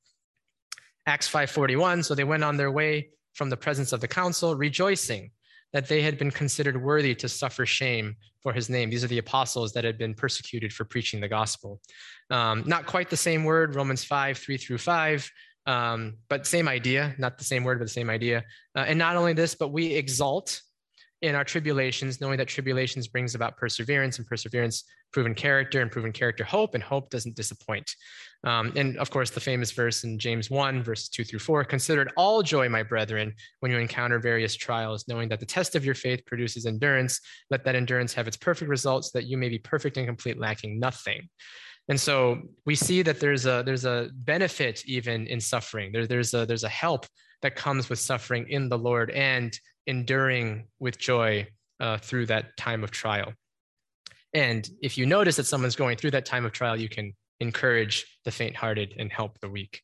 Acts five forty-one, so they went on their way from the presence of the council, rejoicing that they had been considered worthy to suffer shame for his name. These are the apostles that had been persecuted for preaching the gospel. Um, not quite the same word, Romans five, three through five, um, but same idea, not the same word, but the same idea. Uh, and not only this, but we exalt in our tribulations, knowing that tribulations brings about perseverance, and perseverance, proven character, and proven character, hope, and hope doesn't disappoint. Um, and of course, the famous verse in James one, verses two through four, consider it all joy, my brethren, when you encounter various trials, knowing that the test of your faith produces endurance. Let that endurance have its perfect results, so that you may be perfect and complete, lacking nothing. And so we see that there's a there's a benefit even in suffering. There, there's a there's a help that comes with suffering in the Lord and enduring with joy uh, through that time of trial. And if you notice that someone's going through that time of trial, you can encourage the faint-hearted and help the weak.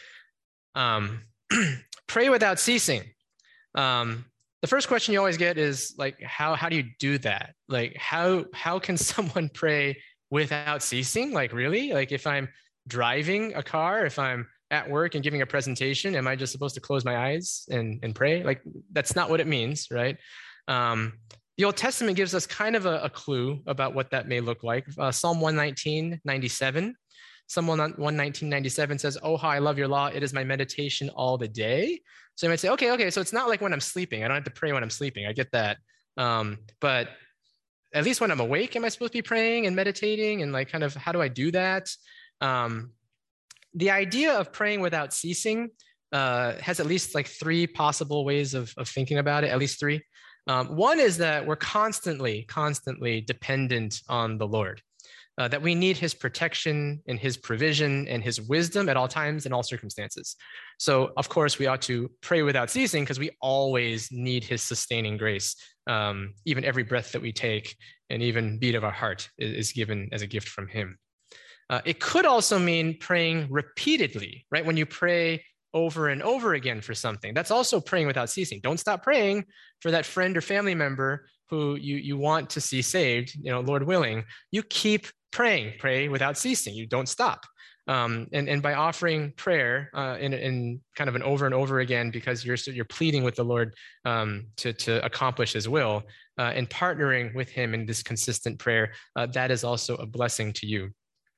Um, pray without ceasing. Um, the first question you always get is like, how how do you do that? Like, how how can someone pray without ceasing? Like, really? Like, if I'm driving a car, if I'm at work and giving a presentation, am I just supposed to close my eyes and, and pray? Like, that's not what it means, right? Um, the Old Testament gives us kind of a, a clue about what that may look like. Uh, Psalm one nineteen, ninety-seven. Psalm one nineteen, ninety-seven says, oh, how I love your law. It is my meditation all the day. So you might say, okay, okay, so it's not like when I'm sleeping. I don't have to pray when I'm sleeping. I get that. Um, but at least when I'm awake, am I supposed to be praying and meditating? And like, kind of, how do I do that? Um, The idea of praying without ceasing uh, has at least like three possible ways of, of thinking about it, at least three. Um, one is that we're constantly, constantly dependent on the Lord, uh, that we need his protection and his provision and his wisdom at all times in all circumstances. So of course we ought to pray without ceasing because we always need his sustaining grace. Um, even every breath that we take and even beat of our heart is, is given as a gift from him. Uh, it could also mean praying repeatedly, right? When you pray over and over again for something, that's also praying without ceasing. Don't stop praying for that friend or family member who you, you want to see saved, you know, Lord willing. You keep praying, pray without ceasing. You don't stop. Um, and, and by offering prayer uh, in, in kind of an over and over again, because you're, you're pleading with the Lord um, to, to accomplish his will uh, and partnering with him in this consistent prayer, uh, that is also a blessing to you.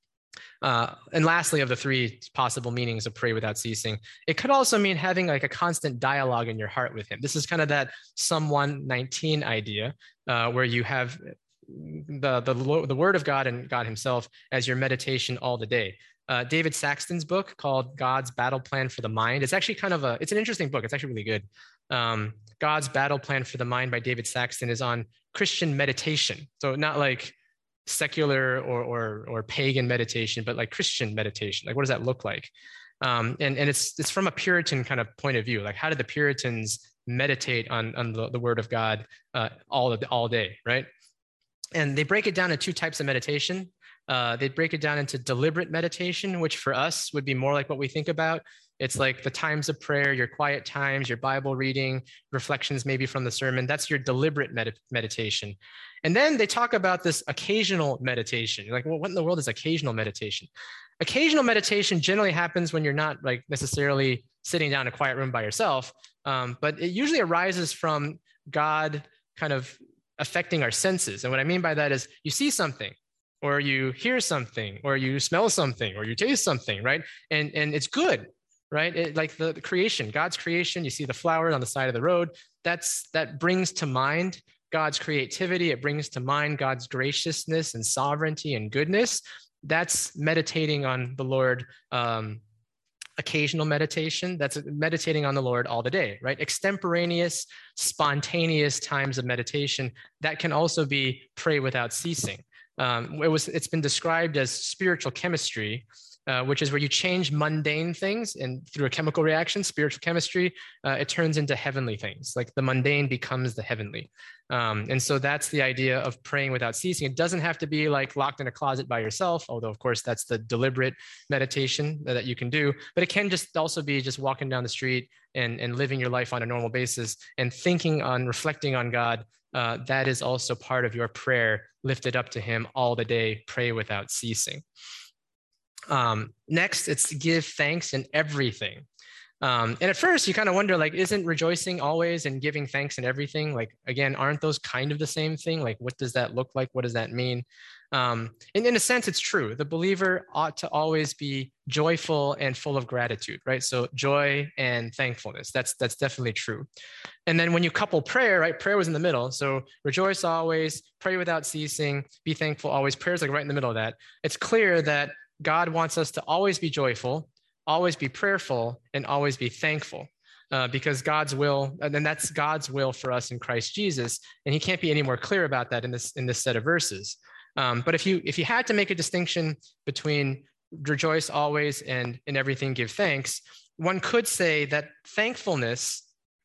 Uh, and lastly, of the three possible meanings of pray without ceasing, it could also mean having like a constant dialogue in your heart with him. This is kind of that Psalm one nineteen idea uh, where you have the, the, the word of God and God himself as your meditation all the day. Uh, David Saxton's book called God's Battle Plan for the Mind. It's actually kind of a, it's an interesting book. It's actually really good. Um, God's Battle Plan for the Mind by David Saxton is on Christian meditation. So not like secular or, or, or pagan meditation, but like Christian meditation. Like, what does that look like? Um, and, and it's, it's from a Puritan kind of point of view. Like, how did the Puritans meditate on, on the, the word of God uh, all, of the, all day, right? And they break it down into two types of meditation. Uh, they break it down into deliberate meditation, which for us would be more like what we think about. It's like the times of prayer, your quiet times, your Bible reading, reflections maybe from the sermon. That's your deliberate med- meditation. And then they talk about this occasional meditation. You're like, well, what in the world is occasional meditation? Occasional meditation generally happens when you're not like necessarily sitting down in a quiet room by yourself, um, but it usually arises from God kind of affecting our senses. And what I mean by that is you see something, or you hear something, or you smell something, or you taste something, right? And, and it's good. Right? It, like the, the creation, God's creation, you see the flower on the side of the road, that's, that brings to mind God's creativity. It brings to mind God's graciousness and sovereignty and goodness. That's meditating on the Lord, um, occasional meditation. That's meditating on the Lord all the day, right? Extemporaneous, spontaneous times of meditation. That can also be pray without ceasing. Um, it was, it's been described as spiritual chemistry, Uh, which is where you change mundane things, and through a chemical reaction, spiritual chemistry, uh, it turns into heavenly things. Like the mundane becomes the heavenly. Um, and so that's the idea of praying without ceasing. It doesn't have to be like locked in a closet by yourself, although of course that's the deliberate meditation that you can do, but it can just also be just walking down the street and, and living your life on a normal basis and thinking on, reflecting on God. Uh, that is also part of your prayer, lifted up to him all the day, pray without ceasing. Um, next, it's give thanks in everything. Um, and at first you kind of wonder, like, isn't rejoicing always and giving thanks in everything? Like, again, aren't those kind of the same thing? Like, what does that look like? What does that mean? Um, and in a sense, it's true. The believer ought to always be joyful and full of gratitude, right? So joy and thankfulness, that's, that's definitely true. And then when you couple prayer, right? Prayer was in the middle. So rejoice always, pray without ceasing, be thankful always. Prayer is like right in the middle of that. It's clear that God wants us to always be joyful, always be prayerful, and always be thankful, uh, because God's will, and then that's God's will for us in Christ Jesus. And he can't be any more clear about that in this, in this set of verses. Um, but if you, if you had to make a distinction between rejoice always and in everything give thanks, one could say that thankfulness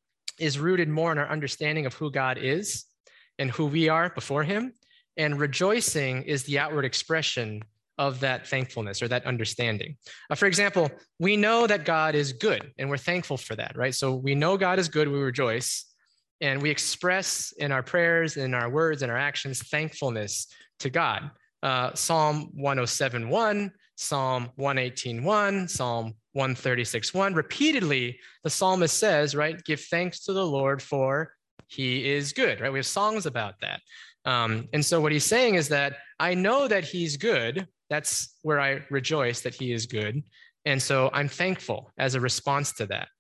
is rooted more in our understanding of who God is and who we are before him. And rejoicing is the outward expression of that thankfulness or that understanding. Uh, for example, we know that God is good and we're thankful for that, right? So we know God is good, we rejoice, and we express in our prayers, in our words, and our actions, thankfulness to God. Uh, Psalm one oh seven one, Psalm one eighteen one, Psalm one thirty-six one, repeatedly the psalmist says, right, give thanks to the Lord for he is good, right? We have songs about that. Um, and so what he's saying is that I know that he's good. That's where I rejoice that he is good. And so I'm thankful as a response to that.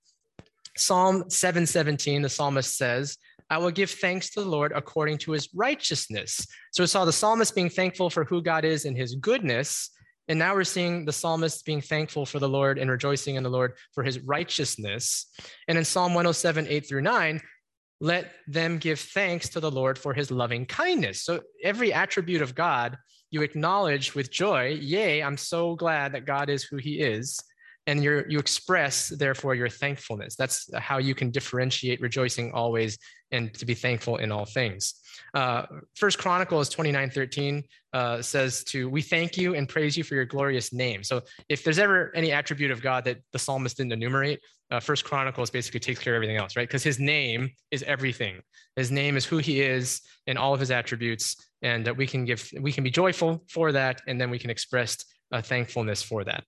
Psalm seven seventeen, the psalmist says, I will give thanks to the Lord according to his righteousness. So we saw the psalmist being thankful for who God is and his goodness. And now we're seeing the psalmist being thankful for the Lord and rejoicing in the Lord for his righteousness. And in Psalm one oh seven, eight through nine, let them give thanks to the Lord for his loving kindness. So every attribute of God you acknowledge with joy, yea, I'm so glad that God is who he is. And you're, you express, therefore, your thankfulness. That's how you can differentiate rejoicing always and to be thankful in all things. Uh, First Chronicles twenty-nine thirteen uh, says to, we thank you and praise you for your glorious name. So if there's ever any attribute of God that the psalmist didn't enumerate, uh, First Chronicles basically takes care of everything else, right? Because his name is everything. His name is who he is and all of his attributes. And that we can give, we can be joyful for that, and then we can express uh, thankfulness for that.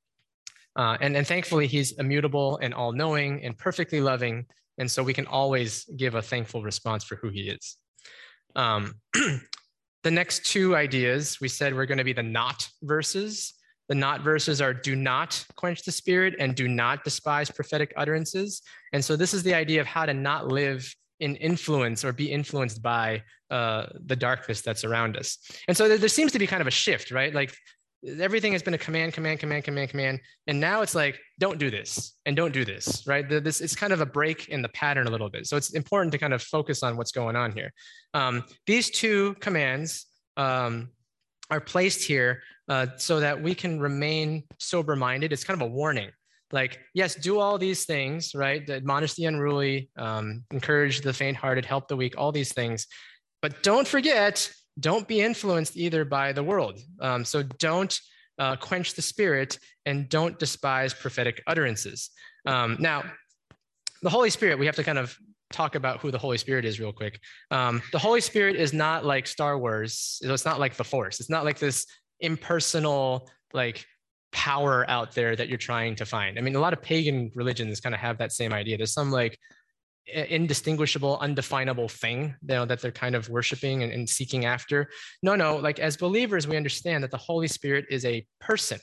Uh, and, and thankfully, he's immutable and all-knowing and perfectly loving, and so we can always give a thankful response for who he is. Um, the next two ideas, we said we're going to be the not verses. The not verses are do not quench the spirit and do not despise prophetic utterances. And so this is the idea of how to not live in influence or be influenced by uh, the darkness that's around us. And so there, there seems to be kind of a shift, right? Like everything has been a command, command, command, command, command. And now it's like, don't do this and don't do this, right? The, this is kind of a break in the pattern a little bit. So it's important to kind of focus on what's going on here. Um, these two commands um, are placed here uh, so that we can remain sober-minded. It's kind of a warning. Like, yes, do all these things, right? Admonish the unruly, um, encourage the faint-hearted, help the weak, all these things. But don't forget, don't be influenced either by the world. Um, so don't uh, quench the spirit and don't despise prophetic utterances. Um, now, the Holy Spirit, we have to kind of talk about who the Holy Spirit is real quick. Um, the Holy Spirit is not like Star Wars. It's not like the Force. It's not like this impersonal, like, power out there that you're trying to find. I mean, a lot of pagan religions kind of have that same idea. There's some like indistinguishable, undefinable thing, you know, that they're kind of worshiping and, and seeking after. No, no, like as believers, we understand that the Holy Spirit is a person.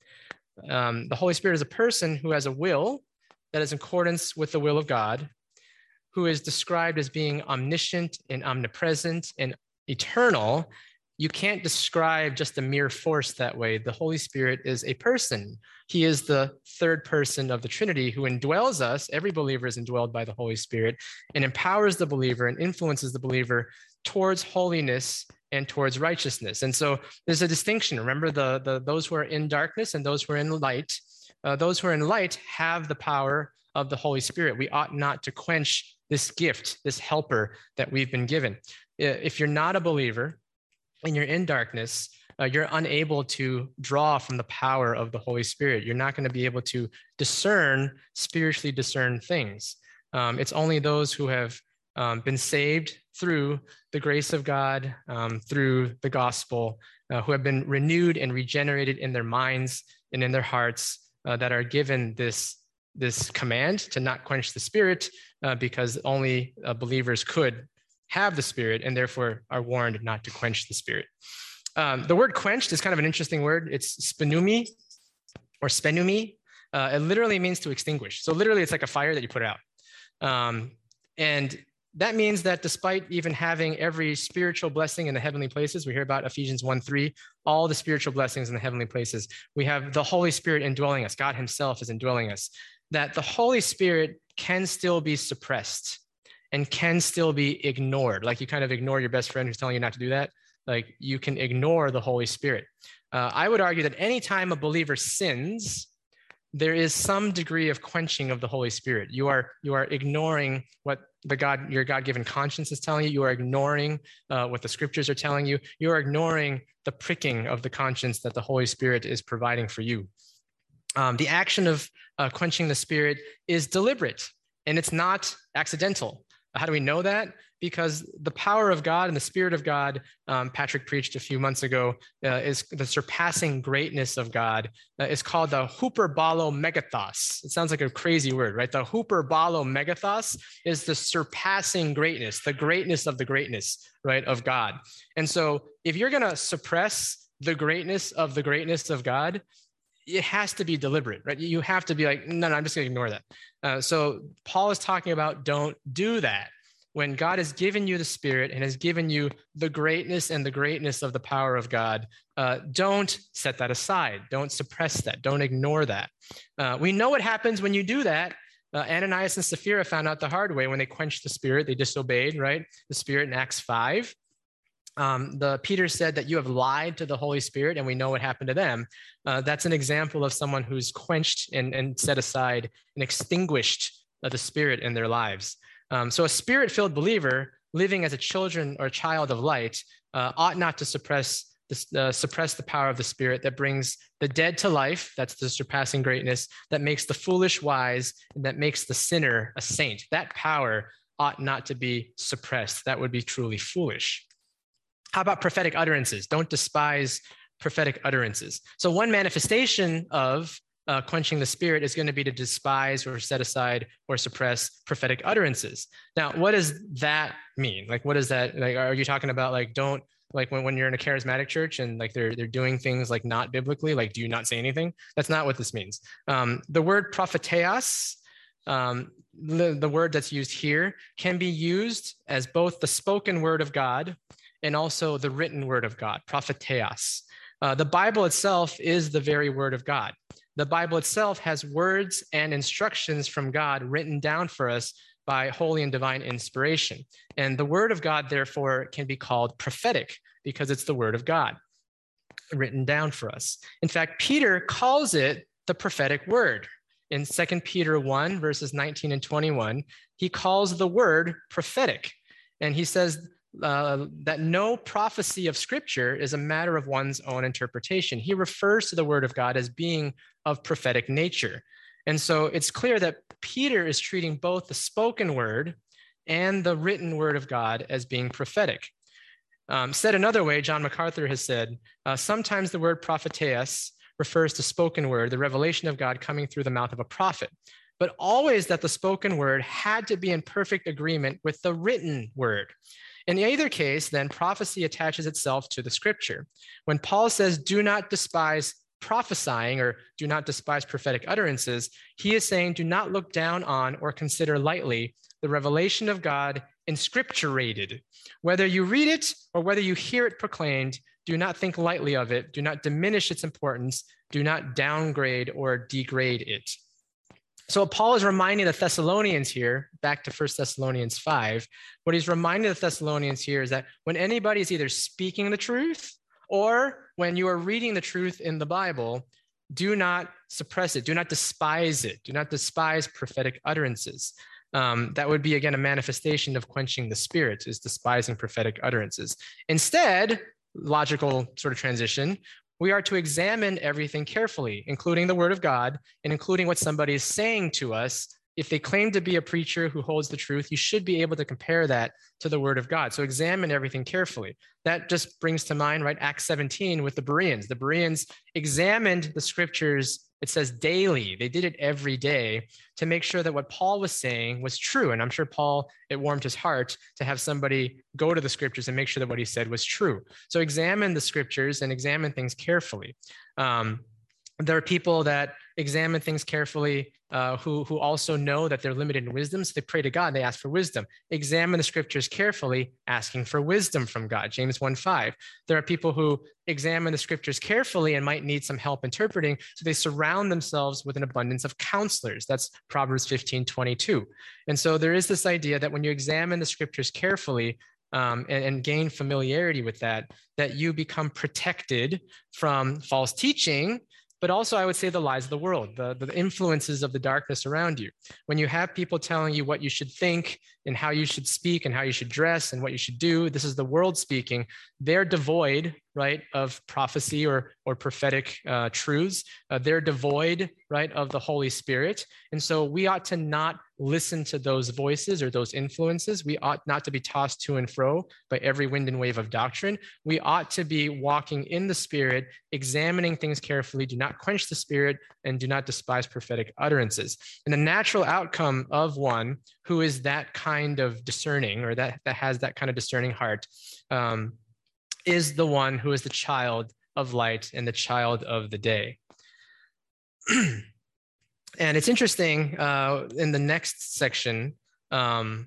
Um, the Holy Spirit is a person who has a will that is in accordance with the will of God, who is described as being omniscient and omnipresent and eternal. You can't describe just a mere force that way. The Holy Spirit is a person. He is the third person of the Trinity who indwells us. Every believer is indwelled by the Holy Spirit and empowers the believer and influences the believer towards holiness and towards righteousness. And so there's a distinction. Remember, the, the those who are in darkness and those who are in light. Uh, those who are in light have the power of the Holy Spirit. We ought not to quench this gift, this helper that we've been given. If you're not a believer and you're in darkness, uh, you're unable to draw from the power of the Holy Spirit. You're not going to be able to discern, spiritually discern things. Um, it's only those who have um, been saved through the grace of God, um, through the gospel, uh, who have been renewed and regenerated in their minds and in their hearts, uh, that are given this this command to not quench the spirit, uh, because only uh, believers could have the spirit and therefore are warned not to quench the spirit. Um, the word quenched is kind of an interesting word. It's spenumi or spenumi. Uh, it literally means to extinguish. So literally it's like a fire that you put out. Um, and that means that despite even having every spiritual blessing in the heavenly places, we hear about Ephesians one three, all the spiritual blessings in the heavenly places, we have the Holy Spirit indwelling us. God himself is indwelling us. That the Holy Spirit can still be suppressed and can still be ignored. Like you kind of ignore your best friend who's telling you not to do that. Like you can ignore the Holy Spirit. Uh, I would argue that anytime a believer sins, there is some degree of quenching of the Holy Spirit. You are, you are ignoring what the God, your God-given conscience is telling you. You are ignoring uh, what the scriptures are telling you. You are ignoring the pricking of the conscience that the Holy Spirit is providing for you. Um, the action of uh, quenching the spirit is deliberate and it's not accidental. How do we know that? Because the power of God and the Spirit of God, um, Patrick preached a few months ago, uh, is the surpassing greatness of God. Uh, is called the huperbalo megathos. It sounds like a crazy word, right? The huperbalo megathos is the surpassing greatness, the greatness of the greatness, right, of God. And so if you're going to suppress the greatness of the greatness of God, it has to be deliberate, right? You have to be like, no, no, I'm just going to ignore that. Uh, so Paul is talking about don't do that. When God has given you the Spirit and has given you the greatness and the greatness of the power of God, uh, don't set that aside. Don't suppress that. Don't ignore that. Uh, we know what happens when you do that. Uh, Ananias and Sapphira found out the hard way when they quenched the Spirit. They disobeyed, right? The Spirit in Acts five. Um, the Peter said that you have lied to the Holy Spirit, and we know what happened to them. Uh, that's an example of someone who's quenched and, and set aside and extinguished uh, the Spirit in their lives. Um, so a Spirit-filled believer living as a children or a child of light uh, ought not to suppress the, uh, suppress the power of the Spirit that brings the dead to life. That's the surpassing greatness that makes the foolish wise and that makes the sinner a saint. That power ought not to be suppressed. That would be truly foolish. How about prophetic utterances? Don't despise prophetic utterances. So one manifestation of uh, quenching the Spirit is going to be to despise or set aside or suppress prophetic utterances. Now, what does that mean? Like, what is that? Like, are you talking about like, don't, like when, when you're in a charismatic church and like they're, they're doing things like not biblically, like, do you not say anything? That's not what this means. Um, the word propheteos, um, the, the word that's used here, can be used as both the spoken word of God and also the written word of God, propheteos. Uh, the Bible itself is the very word of God. The Bible itself has words and instructions from God written down for us by holy and divine inspiration. And the word of God, therefore, can be called prophetic because it's the word of God written down for us. In fact, Peter calls it the prophetic word. in Second Peter one, verses nineteen and twenty-one, he calls the word prophetic. And he says uh, that no prophecy of Scripture is a matter of one's own interpretation. He refers to the word of God as being of prophetic nature. And so it's clear that Peter is treating both the spoken word and the written word of God as being prophetic. Um, said another way, John MacArthur has said, uh, sometimes the word propheteos refers to spoken word, the revelation of God coming through the mouth of a prophet, but always that the spoken word had to be in perfect agreement with the written word. In either case, then prophecy attaches itself to the Scripture. When Paul says, do not despise prophesying or do not despise prophetic utterances, he is saying, do not look down on or consider lightly the revelation of God inscripturated. Whether you read it or whether you hear it proclaimed, do not think lightly of it. Do not diminish its importance. Do not downgrade or degrade it. So Paul is reminding the Thessalonians here, back to First Thessalonians five, what he's reminding the Thessalonians here is that when anybody is either speaking the truth or when you are reading the truth in the Bible, do not suppress it. Do not despise it. Do not despise prophetic utterances. Um, that would be, again, a manifestation of quenching the spirit, is despising prophetic utterances. Instead, logical sort of transition, we are to examine everything carefully, including the word of God and including what somebody is saying to us. If they claim to be a preacher who holds the truth, you should be able to compare that to the word of God. So examine everything carefully. That just brings to mind, right, Acts seventeen with the Bereans. The Bereans examined the scriptures, it says daily. They did it every day to make sure that what Paul was saying was true. And I'm sure Paul, it warmed his heart to have somebody go to the scriptures and make sure that what he said was true. So examine the scriptures and examine things carefully. Um, there are people that examine things carefully uh, who, who also know that they're limited in wisdom. So they pray to God and they ask for wisdom. Examine the scriptures carefully, asking for wisdom from God. James one five. There are people who examine the scriptures carefully and might need some help interpreting. So they surround themselves with an abundance of counselors. That's Proverbs fifteen twenty-two. And so there is this idea that when you examine the scriptures carefully, Um, and, and gain familiarity with that, that you become protected from false teaching, but also I would say the lies of the world, the, the influences of the darkness around you. When you have people telling you what you should think and how you should speak and how you should dress and what you should do, this is the world speaking, they're devoid, right, of prophecy or, or prophetic uh, truths. Uh, they're devoid, right, of the Holy Spirit. And so we ought to not listen to those voices or those influences. We ought not to be tossed to and fro by every wind and wave of doctrine. We ought to be walking in the Spirit, examining things carefully, do not quench the Spirit, and do not despise prophetic utterances. And the natural outcome of one who is that kind of discerning, or that, that has that kind of discerning heart, um, is the one who is the child of light and the child of the day. And it's interesting, uh, in the next section, um,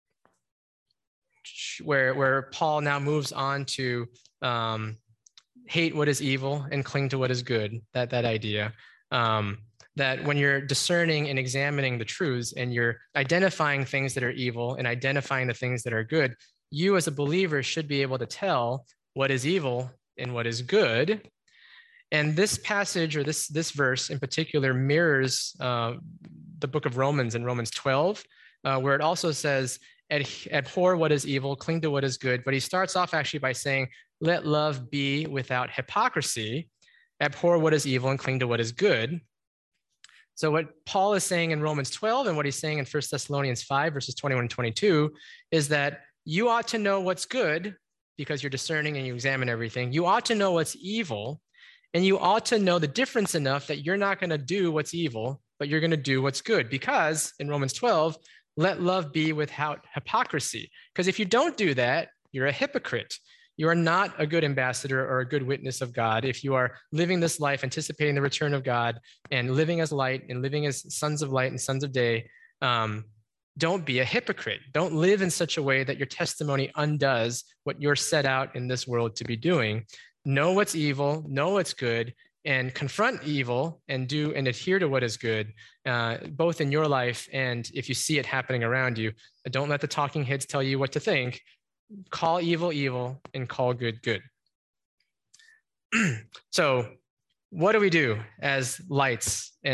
where, where Paul now moves on to um, hate what is evil and cling to what is good, that, that idea, um, that when you're discerning and examining the truths and you're identifying things that are evil and identifying the things that are good, you as a believer should be able to tell what is evil and what is good. And this passage, or this, this verse in particular, mirrors uh, the book of Romans in Romans twelve, uh, where it also says, abhor what is evil, cling to what is good. But he starts off actually by saying, let love be without hypocrisy, abhor what is evil and cling to what is good. So what Paul is saying in Romans twelve and what he's saying in First Thessalonians five, verses twenty-one and twenty-two, is that you ought to know what's good because you're discerning and you examine everything. You ought to know what's evil, and you ought to know the difference enough that you're not going to do what's evil, but you're going to do what's good. Because in Romans twelve, let love be without hypocrisy. Because if you don't do that, you're a hypocrite. You are not a good ambassador or a good witness of God if you are living this life anticipating the return of God and living as light and living as sons of light and sons of day. Um, don't be a hypocrite. Don't live in such a way that your testimony undoes what you're set out in this world to be doing. Know what's evil, know what's good, and confront evil and do and adhere to what is good, uh, both in your life and if you see it happening around you. Don't let the talking heads tell you what to think. Call evil, evil, and call good, good. So what do we do as lights and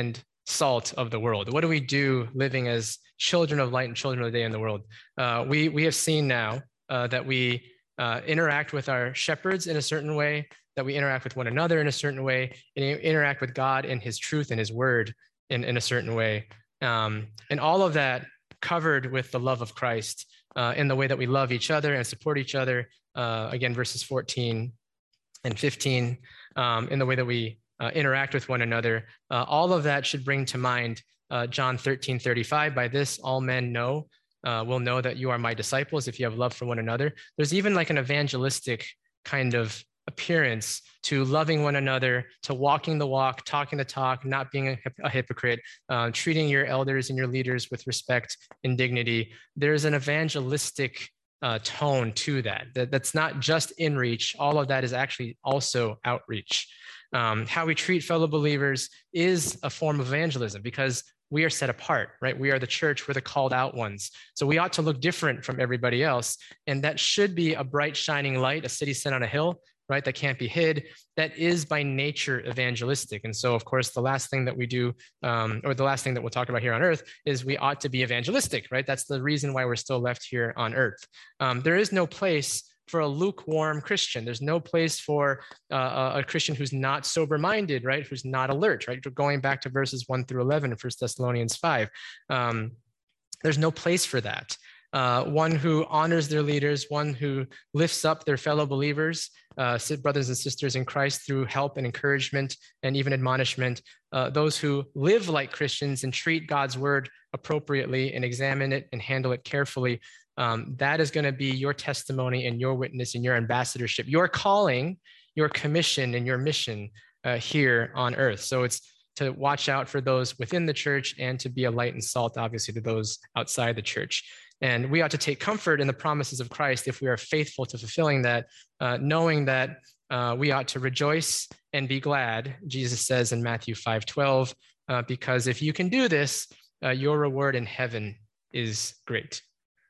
salt of the world? What do we do living as children of light and children of the day in the world? Uh, we, we have seen now uh, that we uh, interact with our shepherds in a certain way, that we interact with one another in a certain way, and interact with God and his truth and his word in, in a certain way. Um, and all of that covered with the love of Christ uh, in the way that we love each other and support each other. Uh, again, verses fourteen and fifteen, um, in the way that we uh, interact with one another. Uh, all of that should bring to mind uh, John thirteen thirty-five. By this, all men know, uh, will know that you are my disciples if you have love for one another. There's even like an evangelistic kind of appearance to loving one another, to walking the walk, talking the talk, not being a, a hypocrite, uh, treating your elders and your leaders with respect and dignity. There's an evangelistic uh, tone to that. that. That's not just in reach. All of that is actually also outreach. Um, how we treat fellow believers is a form of evangelism because we are set apart, right? We are the church, we're the called out ones. So we ought to look different from everybody else. And that should be a bright, shining light, a city set on a hill, right? That can't be hid. That is by nature evangelistic. And so, of course, the last thing that we do, um, or the last thing that we'll talk about here on earth is we ought to be evangelistic, right? That's the reason why we're still left here on earth. Um, there is no place for a lukewarm Christian. There's no place for uh, a Christian who's not sober-minded, right? Who's not alert, right? Going back to verses one through eleven in First Thessalonians five. Um, there's no place for that. Uh, one who honors their leaders, one who lifts up their fellow believers, uh, brothers and sisters in Christ through help and encouragement and even admonishment. Uh, those who live like Christians and treat God's word appropriately and examine it and handle it carefully. Um, that is going to be your testimony and your witness and your ambassadorship, your calling, your commission and your mission uh, here on earth. So it's to watch out for those within the church and to be a light and salt, obviously, to those outside the church. And we ought to take comfort in the promises of Christ if we are faithful to fulfilling that, uh, knowing that uh, we ought to rejoice and be glad, Jesus says in Matthew five twelve, uh, because if you can do this, uh, your reward in heaven is great.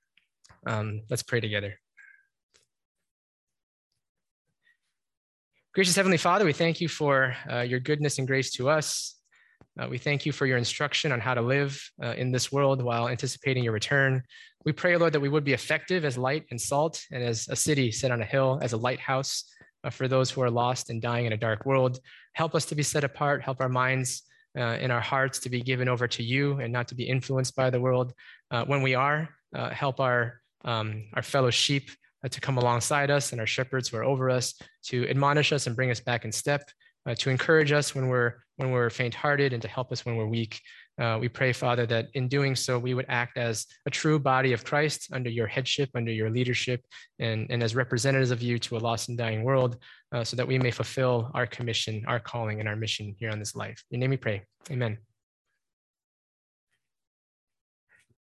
Um, let's pray together. Gracious Heavenly Father, we thank you for uh, your goodness and grace to us. Uh, we thank you for your instruction on how to live uh, in this world while anticipating your return. We pray, Lord, that we would be effective as light and salt and as a city set on a hill, as a lighthouse uh, for those who are lost and dying in a dark world. Help us to be set apart. Help our minds uh, and our hearts to be given over to you and not to be influenced by the world. Uh, when we are, uh, help our, um, our fellow sheep uh, to come alongside us and our shepherds who are over us to admonish us and bring us back in step, uh, to encourage us when we're when we're faint-hearted and to help us when we're weak. Uh, we pray, Father, that in doing so, we would act as a true body of Christ under your headship, under your leadership, and, and as representatives of you to a lost and dying world, uh, so that we may fulfill our commission, our calling, and our mission here on this life. In your name we pray. Amen.